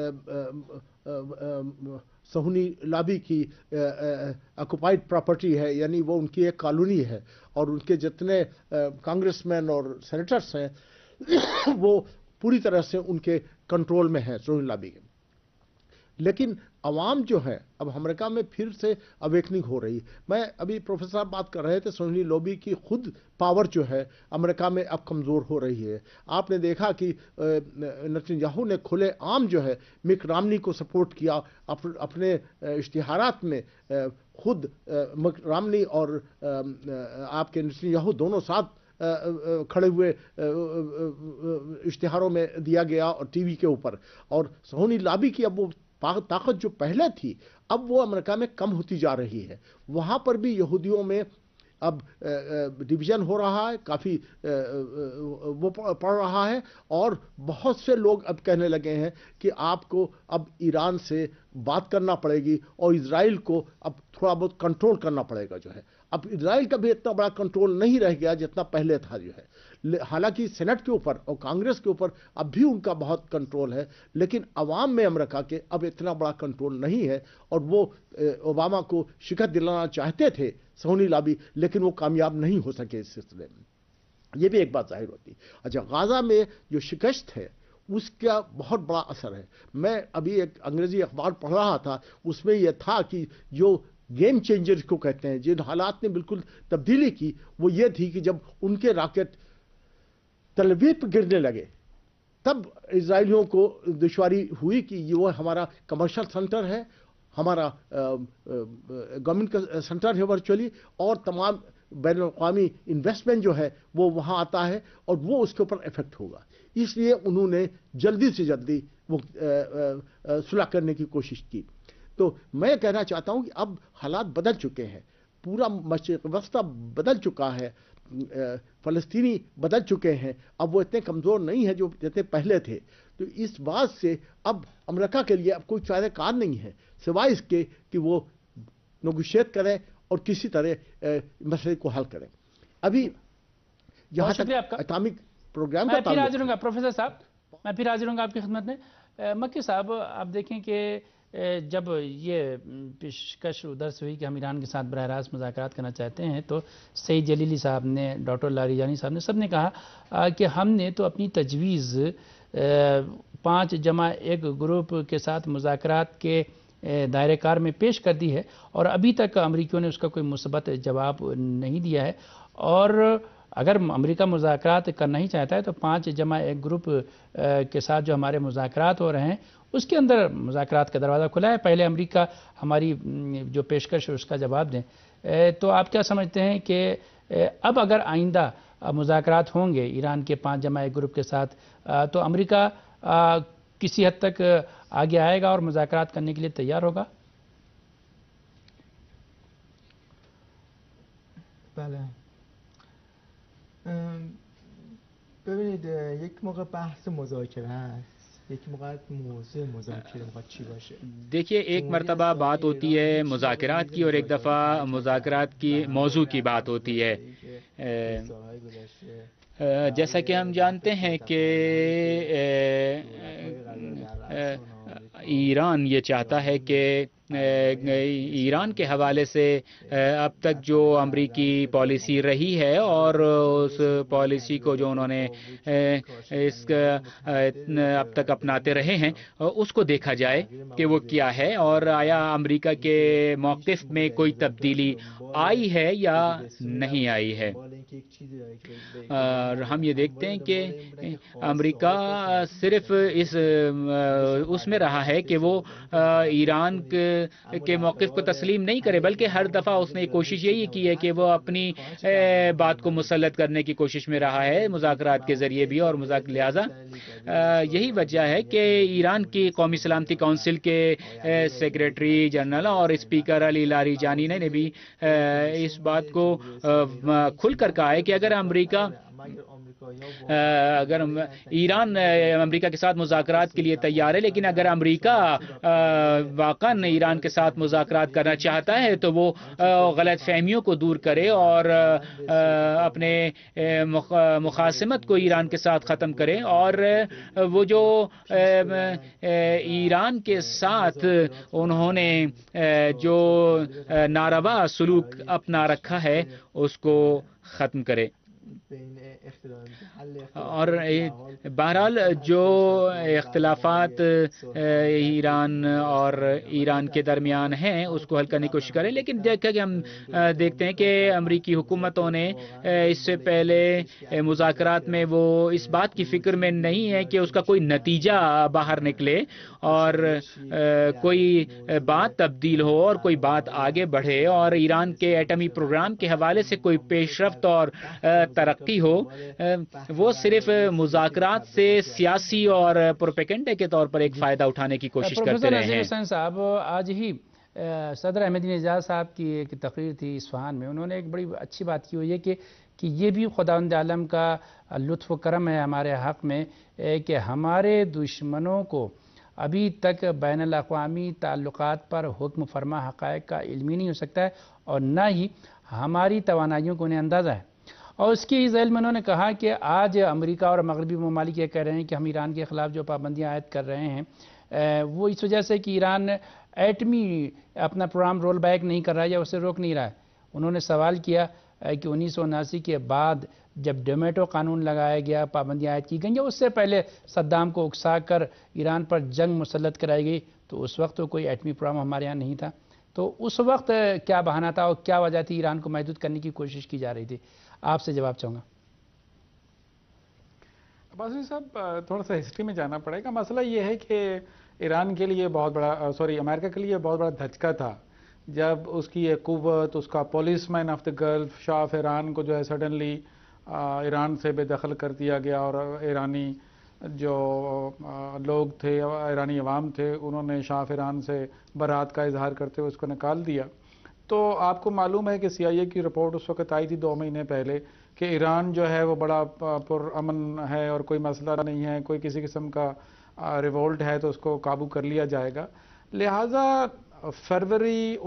صہیونی لابی کی آکوپائڈ پراپرٹی ہے، یعنی وہ ان کی ایک کالونی ہے، اور ان کے جتنے کانگریس مین اور سینیٹرز ہیں وہ پوری طرح سے ان کے کنٹرول میں ہیں صہیونی لابی کے۔ لیکن عوام جو ہے اب امریکہ میں پھر سے اویکننگ ہو رہی ہے۔ میں ابھی پروفیسر صاحب بات کر رہے تھے، صہیونی لابی کی خود پاور جو ہے امریکہ میں اب کمزور ہو رہی ہے۔ آپ نے دیکھا کہ نتن یاہو نے کھلے عام جو ہے مک رامنی کو سپورٹ کیا اپنے اشتہارات میں، خود مک رامنی اور آپ کے نتن یاہو دونوں ساتھ کھڑے ہوئے اشتہاروں میں دیا گیا اور ٹی وی کے اوپر، اور صہیونی لابی کی اب وہ طاقت جو پہلے تھی اب وہ امریکہ میں کم ہوتی جا رہی ہے۔ وہاں پر بھی یہودیوں میں اب ڈویژن ہو رہا ہے، کافی وہ پڑ رہا ہے، اور بہت سے لوگ اب کہنے لگے ہیں کہ آپ کو اب ایران سے بات کرنا پڑے گی، اور اسرائیل کو اب تھوڑا بہت کنٹرول کرنا پڑے گا جو ہے۔ اب اسرائیل کا بھی اتنا بڑا کنٹرول نہیں رہ گیا جتنا پہلے تھا جو ہے، حالانکہ سینٹ کے اوپر اور کانگریس کے اوپر اب بھی ان کا بہت کنٹرول ہے، لیکن عوام میں امریکہ کے اب اتنا بڑا کنٹرول نہیں ہے، اور وہ اوباما کو شکست دلانا چاہتے تھے صہیونی لابی، لیکن وہ کامیاب نہیں ہو سکے اس سلسلے میں۔ یہ بھی ایک بات ظاہر ہوتی ہے۔ اچھا، غزہ میں جو شکست ہے اس کا بہت بڑا اثر ہے۔ میں ابھی ایک انگریزی اخبار پڑھ رہا تھا، اس میں یہ تھا کہ جو گیم چینجر کو کہتے ہیں، جن حالات نے بالکل تبدیلی کی، وہ یہ تھی کہ جب ان کے راکٹ تل ابیب پہ گرنے لگے تب اسرائیلیوں کو دشواری ہوئی کہ یہ وہ ہمارا کمرشل سنٹر ہے، ہمارا گورنمنٹ کا سنٹر ہے ورچولی، اور تمام بین الاقوامی انویسٹمنٹ جو ہے وہ وہاں آتا ہے، اور وہ اس کے اوپر افیکٹ ہوگا۔ اس لیے انہوں نے جلدی سے جلدی وہ صلح کرنے کی کوشش کی۔ تو میں کہنا چاہتا ہوں کہ اب حالات بدل چکے ہیں، پورا مشرق وسطی بدل چکا ہے، فلسطینی بدل چکے ہیں، اب وہ اتنے کمزور نہیں ہیں جو جتنے پہلے تھے۔ تو اس بات سے اب امریکہ کے لیے اب کوئی چارہ کار نہیں ہے سوائے اس کے کہ وہ نیگوشیٹ کریں اور کسی طرح مسئلے کو حل کریں۔ ابھی جہاں تک اٹامک پروگرام کا میں پھر حاضر ہوں گا پروفیسر صاحب، میں پھر حاضر ہوں گا آپ کی خدمت میں۔ مکی صاحب، آپ دیکھیں کہ جب یہ پیشکش ادھر سے ہوئی کہ ہم ایران کے ساتھ براہ راست مذاکرات کرنا چاہتے ہیں، تو سعید جلیلی صاحب نے، ڈاکٹر لاریجانی صاحب نے، سب نے کہا کہ ہم نے تو اپنی تجویز 5+1 گروپ کے ساتھ مذاکرات کے دائرہ کار میں پیش کر دی ہے، اور ابھی تک امریکیوں نے اس کا کوئی مثبت جواب نہیں دیا ہے، اور اگر امریکہ مذاکرات کرنا ہی چاہتا ہے تو 5+1 گروپ کے ساتھ جو ہمارے مذاکرات ہو رہے ہیں اس کے اندر مذاکرات کا دروازہ کھلا ہے، پہلے امریکہ ہماری جو پیشکش ہے اس کا جواب دیں۔ تو آپ کیا سمجھتے ہیں کہ اب اگر آئندہ مذاکرات ہوں گے ایران کے 5+1 گروپ کے ساتھ، تو امریکہ کسی حد تک آگے آئے گا اور مذاکرات کرنے کے لیے تیار ہوگا؟ بله. ببینید، یک موقع بحث مذاکره است یک موقع موضوع مذاکره میخواد چی باشه؟ دیکھیے ایک مرتبہ بات ہوتی ہے مذاکرات کی اور ایک دفعہ مذاکرات کی موضوع کی بات ہوتی ہے. سالهای گذشته جیسا کہ ہم جانتے ہیں کہ ایران یہ چاہتا ہے کہ ایران کے حوالے سے اب تک جو امریکی پالیسی رہی ہے اور اس پالیسی کو جو انہوں نے اب تک اپناتے رہے ہیں اس کو دیکھا جائے کہ وہ کیا ہے اور آیا امریکہ کے موقف میں کوئی تبدیلی آئی ہے یا نہیں آئی ہے. اور ہم یہ دیکھتے ہیں کہ امریکہ صرف اس میں رہا ہے کہ وہ ایران کے موقف کو تسلیم نہیں کرے، بلکہ ہر دفعہ اس نے کوشش یہی کی ہے کہ وہ اپنی بات کو مسلط کرنے کی کوشش میں رہا ہے مذاکرات کے ذریعے بھی. اور لہٰذا یہی وجہ ہے کہ ایران کی قومی سلامتی کونسل کے سیکریٹری جنرل اور اسپیکر علی لاریجانی نے بھی اس بات کو کھل کر کہا ہے کہ اگر ایران امریکہ کے ساتھ مذاکرات کے لیے تیار ہے، لیکن اگر امریکہ واقعاً ایران کے ساتھ مذاکرات کرنا چاہتا ہے تو وہ غلط فہمیوں کو دور کرے اور اپنے مخاصمت کو ایران کے ساتھ ختم کرے. اور وہ جو ایران کے ساتھ انہوں نے جو ناروا سلوک اپنا رکھا ہے اس کو ختم کرے. اور بہرحال جو اختلافات ایران اور ایران کے درمیان ہیں اس کو حل کرنے کی کوشش کریں، لیکن دیکھا کہ ہم دیکھتے ہیں کہ امریکی حکومتوں نے اس سے پہلے مذاکرات میں وہ اس بات کی فکر میں نہیں ہے کہ اس کا کوئی نتیجہ باہر نکلے اور کوئی بات تبدیل ہو اور کوئی بات آگے بڑھے اور ایران کے ایٹمی پروگرام کے حوالے سے کوئی پیش رفت اور ترقی ہو. وہ صرف مذاکرات سے سیاسی اور پروپیگنڈے کے طور پر ایک فائدہ اٹھانے کی کوشش کرتے رہے ہیں. پروفیسر حسین صاحب، آج ہی صدر احمدی نژاد صاحب کی ایک تقریر تھی اصفہان میں، انہوں نے ایک بڑی اچھی بات کی ہوئی ہے کہ یہ بھی خداوند عالم کا لطف و کرم ہے ہمارے حق میں کہ ہمارے دشمنوں کو ابھی تک بین الاقوامی تعلقات پر حکم فرما حقائق کا علم ہی نہیں ہو سکتا ہے اور نہ ہی ہماری توانائیوں کو انہیں اندازہ ہے. اور اس کی ذیل میں انہوں نے کہا کہ آج امریکہ اور مغربی ممالک یہ کہہ رہے ہیں کہ ہم ایران کے خلاف جو پابندیاں عائد کر رہے ہیں وہ اس وجہ سے کہ ایران ایٹمی اپنا پروگرام رول بیک نہیں کر رہا ہے یا اسے روک نہیں رہا ہے. انہوں نے سوال کیا کہ 1979 کے بعد جب ڈومیٹو قانون لگایا گیا، پابندیاں عائد کی گئیں یا اس سے پہلے صدام کو اکسا کر ایران پر جنگ مسلط کرائی گئی، تو اس وقت تو کوئی ایٹمی پروگرام ہمارے یہاں نہیں تھا. تو اس وقت کیا بہانہ تھا اور کیا وجہ تھی ایران کو محدود کرنے کی کوشش کی جا رہی تھی؟ آپ سے جواب چاہوں گا. عباسی صاحب، تھوڑا سا ہسٹری میں جانا پڑے گا. مسئلہ یہ ہے کہ ایران کے لیے بہت بڑا امریکہ کے لیے بہت بڑا دھچکا تھا جب اس کی ایک قوت، اس کا policeman of the gulf shah of Iran کو جو ہے سڈنلی ایران سے بے دخل کر دیا گیا اور ایرانی جو لوگ تھے، ایرانی عوام تھے، انہوں نے شاہ آف ایران سے برات کا اظہار کرتے ہوئے اس کو نکال دیا. تو آپ کو معلوم ہے کہ CIA کی رپورٹ اس وقت آئی تھی 2 مہینے پہلے کہ ایران جو ہے وہ بڑا پرامن ہے اور کوئی مسئلہ نہیں ہے، کوئی کسی قسم کا ریولٹ ہے تو اس کو قابو کر لیا جائے گا. لہٰذا فروری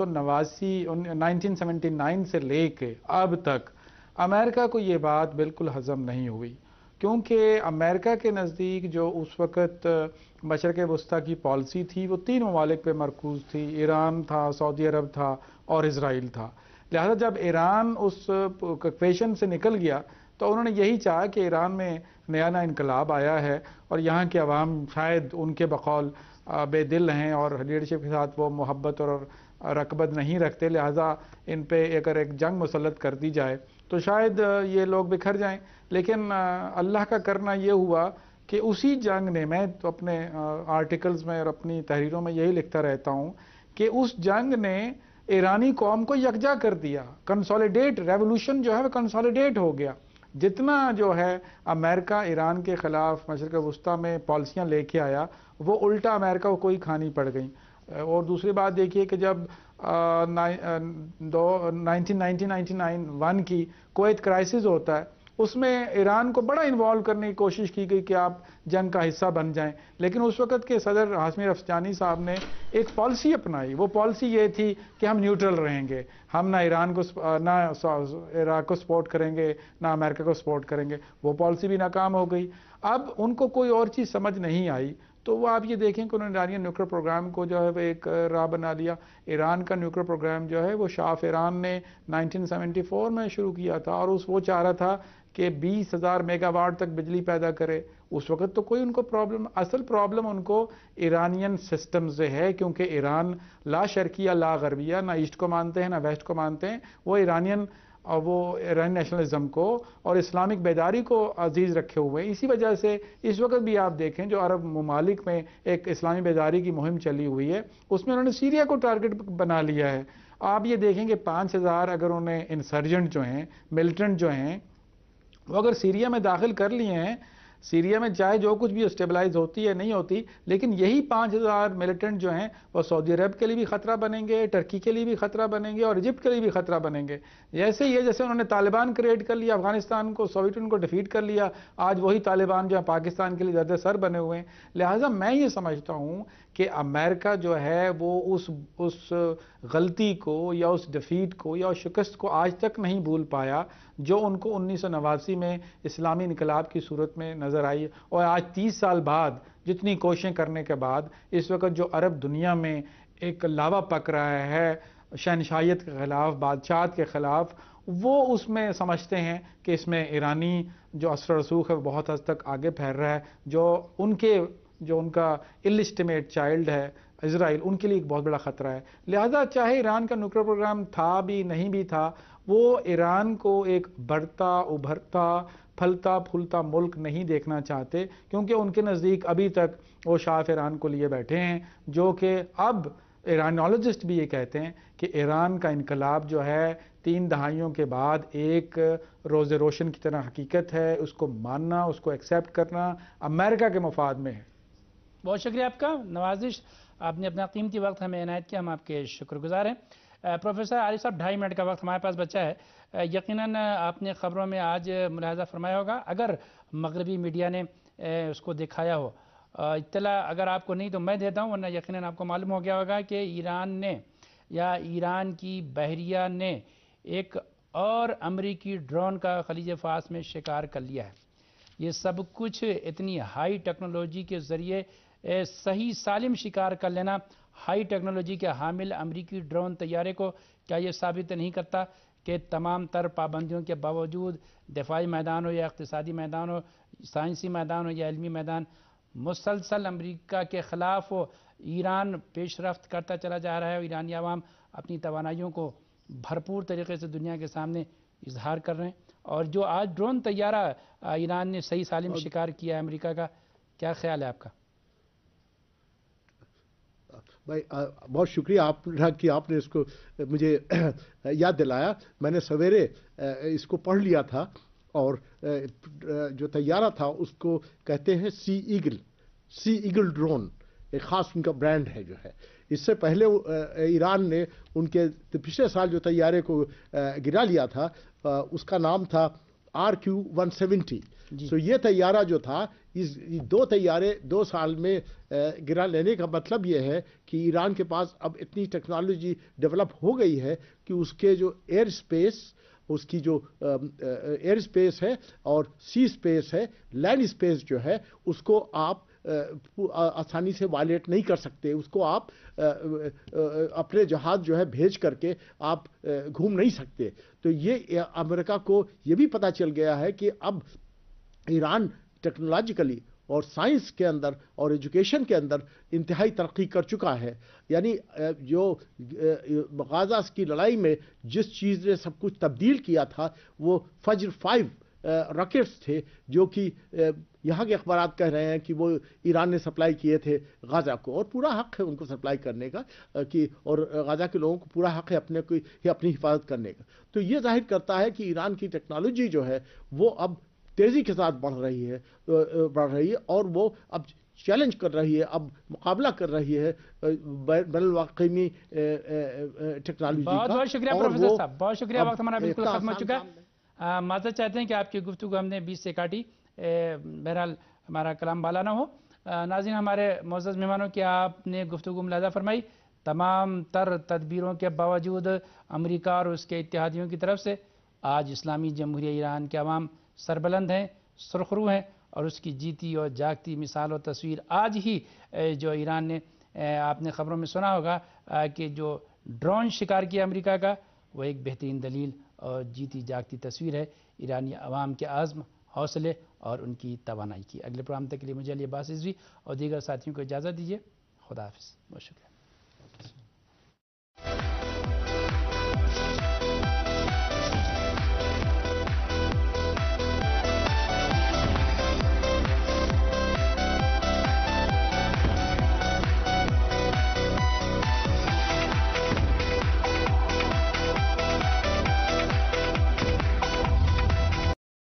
1979 سے لے کے اب تک امریکہ کو یہ بات بالکل ہضم نہیں ہوئی، کیونکہ امریکہ کے نزدیک جو اس وقت مشرق وسطیٰ کی پالیسی تھی وہ 3 ممالک پہ مرکوز تھی، ایران تھا، سعودی عرب تھا اور اسرائیل تھا. لہذا جب ایران اس کویشن سے نکل گیا تو انہوں نے یہی چاہا کہ ایران میں نیا انقلاب آیا ہے اور یہاں کے عوام شاید ان کے بقول بے دل ہیں اور لیڈرشپ کے ساتھ وہ محبت اور رغبت نہیں رکھتے، لہذا ان پہ اگر ایک جنگ مسلط کر دی جائے تو شاید یہ لوگ بکھر جائیں. لیکن اللہ کا کرنا یہ ہوا کہ اسی جنگ نے، میں تو اپنے آرٹیکلز میں اور اپنی تحریروں میں یہی لکھتا رہتا ہوں کہ اس جنگ نے ایرانی قوم کو یکجا کر دیا. کنسالیڈیٹ ریولوشن جو ہے وہ کنسالیڈیٹ ہو گیا. جتنا جو ہے امریکہ ایران کے خلاف مشرق وسطیٰ میں پالیسیاں لے کے آیا وہ الٹا امریکہ کو کوئی کھانی پڑ گئی. اور دوسری بات دیکھیے کہ جب 1990-1991 کی کویت کرائسس ہوتا ہے اس میں ایران کو بڑا انوالو کرنے کی کوشش کی گئی کہ آپ جنگ کا حصہ بن جائیں، لیکن اس وقت کے صدر ہاشمی رفسنجانی صاحب نے ایک پالیسی اپنائی. وہ پالیسی یہ تھی کہ ہم نیوٹرل رہیں گے، ہم نہ ایران کو نہ عراق کو سپورٹ کریں گے نہ امریکہ کو سپورٹ کریں گے. وہ پالیسی بھی ناکام ہو گئی. اب ان کو کوئی اور چیز سمجھ نہیں آئی، تو وہ آپ یہ دیکھیں کہ انہوں نے ایرانین نیوکلیر پروگرام کو جو ہے وہ ایک راہ بنا لیا. ایران کا نیوکلیر پروگرام جو ہے وہ شاہ ایران نے 1974 میں شروع کیا تھا، اور وہ چاہ رہا تھا کہ 20,000 میگا واٹ تک بجلی پیدا کرے. اس وقت تو کوئی ان کو اصل پرابلم ان کو ایرانین سسٹم سے ہے، کیونکہ ایران لا شرقیہ لا غربیہ، نہ ایسٹ کو مانتے ہیں نہ ویسٹ کو مانتے ہیں. وہ ایرانی نیشنلزم کو اور اسلامک بیداری کو عزیز رکھے ہوئے ہیں. اسی وجہ سے اس وقت بھی آپ دیکھیں جو عرب ممالک میں ایک اسلامی بیداری کی مہم چلی ہوئی ہے، اس میں انہوں نے سیریا کو ٹارگٹ بنا لیا ہے. آپ یہ دیکھیں کہ 5,000 اگر انہیں انسرجنٹ جو ہیں، ملٹنٹ جو ہیں، وہ اگر سیریا میں داخل کر لیے ہیں، سیریا میں چاہے جو کچھ بھی اسٹیبلائز ہوتی ہے نہیں ہوتی، لیکن یہی 5,000 ملیٹنٹ جو ہیں وہ سعودی عرب کے لیے بھی خطرہ بنیں گے، ٹرکی کے لیے بھی خطرہ بنیں گے، اور ایجپٹ کے لیے بھی خطرہ بنیں گے. جیسے انہوں نے طالبان کریٹ کر لیا، افغانستان کو، سوویت یونین کو ڈیفیٹ کر لیا، آج وہی طالبان جو ہیں پاکستان کے لیے زرد سر بنے ہوئے ہیں. لہٰذا میں یہ سمجھتا ہوں کہ امریکہ جو ہے وہ اس غلطی کو یا اس ڈیفیٹ کو یا اس شکست کو آج تک نہیں بھول پایا جو ان کو 1989 میں اسلامی انقلاب کی صورت میں نظر آئی. اور آج 30 سال بعد جتنی کوششیں کرنے کے بعد اس وقت جو عرب دنیا میں ایک لاوا پک رہا ہے شہنشاہیت کے خلاف، بادشاہت کے خلاف، وہ اس میں سمجھتے ہیں کہ اس میں ایرانی جو اثر و رسوخ ہے بہت حد تک آگے پھیل رہا ہے. جو ان کا السٹیمیٹ چائلڈ ہے اسرائیل، ان کے لیے ایک بہت بڑا خطرہ ہے. لہذا چاہے ایران کا نیوکلیر پروگرام تھا بھی نہیں بھی تھا، وہ ایران کو ایک بڑھتا ابھرتا پھلتا پھولتا ملک نہیں دیکھنا چاہتے، کیونکہ ان کے نزدیک ابھی تک وہ شاہ ایران کو لیے بیٹھے ہیں، جو کہ اب ایرانولوجسٹ بھی یہ کہتے ہیں کہ ایران کا انقلاب جو ہے 3 دہائیوں کے بعد ایک روز روشن کی طرح حقیقت ہے. اس کو ماننا، اس کو ایکسیپٹ کرنا امریکہ کے مفاد میں ہے. بہت شکریہ آپ کا نوازش، آپ نے اپنا قیمتی وقت ہمیں عنایت کیا، ہم آپ کے شکر گزار ہیں. پروفیسر عارف صاحب 2.5 منٹ کا وقت ہمارے پاس بچا ہے. یقیناً آپ نے خبروں میں آج ملاحظہ فرمایا ہوگا، اگر مغربی میڈیا نے اس کو دکھایا ہو، اطلاع اگر آپ کو نہیں تو میں دیتا ہوں، ورنہ یقیناً آپ کو معلوم ہو گیا ہوگا کہ ایران نے یا ایران کی بحریہ نے ایک اور امریکی ڈرون کا خلیج فارس میں شکار کر لیا ہے. یہ سب کچھ اتنی ہائی ٹیکنالوجی کے ذریعے صحیح سالم شکار کر لینا ہائی ٹیکنالوجی کے حامل امریکی ڈرون طیارے کو کیا یہ ثابت نہیں کرتا کہ تمام تر پابندیوں کے باوجود دفاعی میدان ہو یا اقتصادی میدان ہو، سائنسی میدان ہو یا علمی میدان، مسلسل امریکہ کے خلاف ایران پیش رفت کرتا چلا جا رہا ہے. ایرانی عوام اپنی توانائیوں کو بھرپور طریقے سے دنیا کے سامنے اظہار کر رہے ہیں. اور جو آج ڈرون طیارہ ایران نے صحیح سالم شکار کیا ہے امریکہ کا، کیا خیال ہے آپ کا؟ بھائی بہت شکریہ آپ نے اس کو مجھے یاد دلایا. میں نے سویرے اس کو پڑھ لیا تھا، اور جو طیارہ تھا اس کو کہتے ہیں سی ایگل ڈرون، ایک خاص ان کا برانڈ ہے جو ہے. اس سے پہلے ایران نے ان کے پچھلے سال جو طیارے کو گرا لیا تھا اس کا نام تھا RQ-170. تو یہ طیارہ جو تھا، یہ 2 طیارے 2 سال میں گرا لینے کا مطلب یہ ہے کہ ایران کے پاس اب اتنی ٹیکنالوجی ڈیولپ ہو گئی ہے کہ اس کے جو ایئر اسپیس، اس کی جو ایئر اسپیس ہے اور سی اسپیس ہے، لینڈ اسپیس جو ہے، اس کو آپ آسانی سے وائلیٹ نہیں کر سکتے. اس کو آپ اپنے جہاز جو ہے بھیج کر کے آپ گھوم نہیں سکتے. تو یہ امریکہ کو یہ بھی پتہ چل گیا ہے کہ اب ایران ٹیکنالوجیکلی اور سائنس کے اندر اور ایجوکیشن کے اندر انتہائی ترقی کر چکا ہے. یعنی جو غزہ کی لڑائی میں جس چیز نے سب کچھ تبدیل کیا تھا وہ فجر 5 راکٹس تھے، جو کہ یہاں کے اخبارات کہہ رہے ہیں کہ وہ ایران نے سپلائی کیے تھے غزہ کو، اور پورا حق ہے ان کو سپلائی کرنے کا، اور غزہ کے لوگوں کو پورا حق ہے اپنی حفاظت کرنے کا. تو یہ ظاہر کرتا ہے کہ ایران کی ٹیکنالوجی جو ہے وہ اب تیزی کے ساتھ بڑھ رہی ہے اور وہ اب چیلنج کر رہی ہے، اب مقابلہ کر رہی ہے بین الاقوامی ٹیکنالوجی کا. بہت شکریہ پروفیسر صاحب، بہت شکریہ. وقت ہمارا بالکل ختم ہو چکا ہے. معذرت چاہتے ہیں کہ آپ کی گفتگو ہم نے بیچ سے کاٹی، بہرحال ہمارا کلام بالا نہ ہو۔ ناظرین، ہمارے معزز مہمانوں کی آپ نے گفتگو ملاحظہ فرمائی، تمام تر تدبیروں کے باوجود امریکہ اور اس کے اتحادیوں کی طرف سے آج اسلامی جمہوریہ ایران کے عوام سربلند ہیں، سرخرو ہیں، اور اس کی جیتی اور جاگتی مثال و تصویر آج ہی جو ایران نے، آپ نے خبروں میں سنا ہوگا کہ جو ڈرون شکار کیا امریکہ کا، وہ ایک بہترین دلیل اور جیتی جاگتی تصویر ہے ایرانی عوام کے عزم، حوصلے اور ان کی توانائی کی۔ اگلے پروگرام تک کے لیے مجھے علی عباس رضوی اور دیگر ساتھیوں کو اجازت دیجیے۔ خدا حافظ، بہت شکریہ۔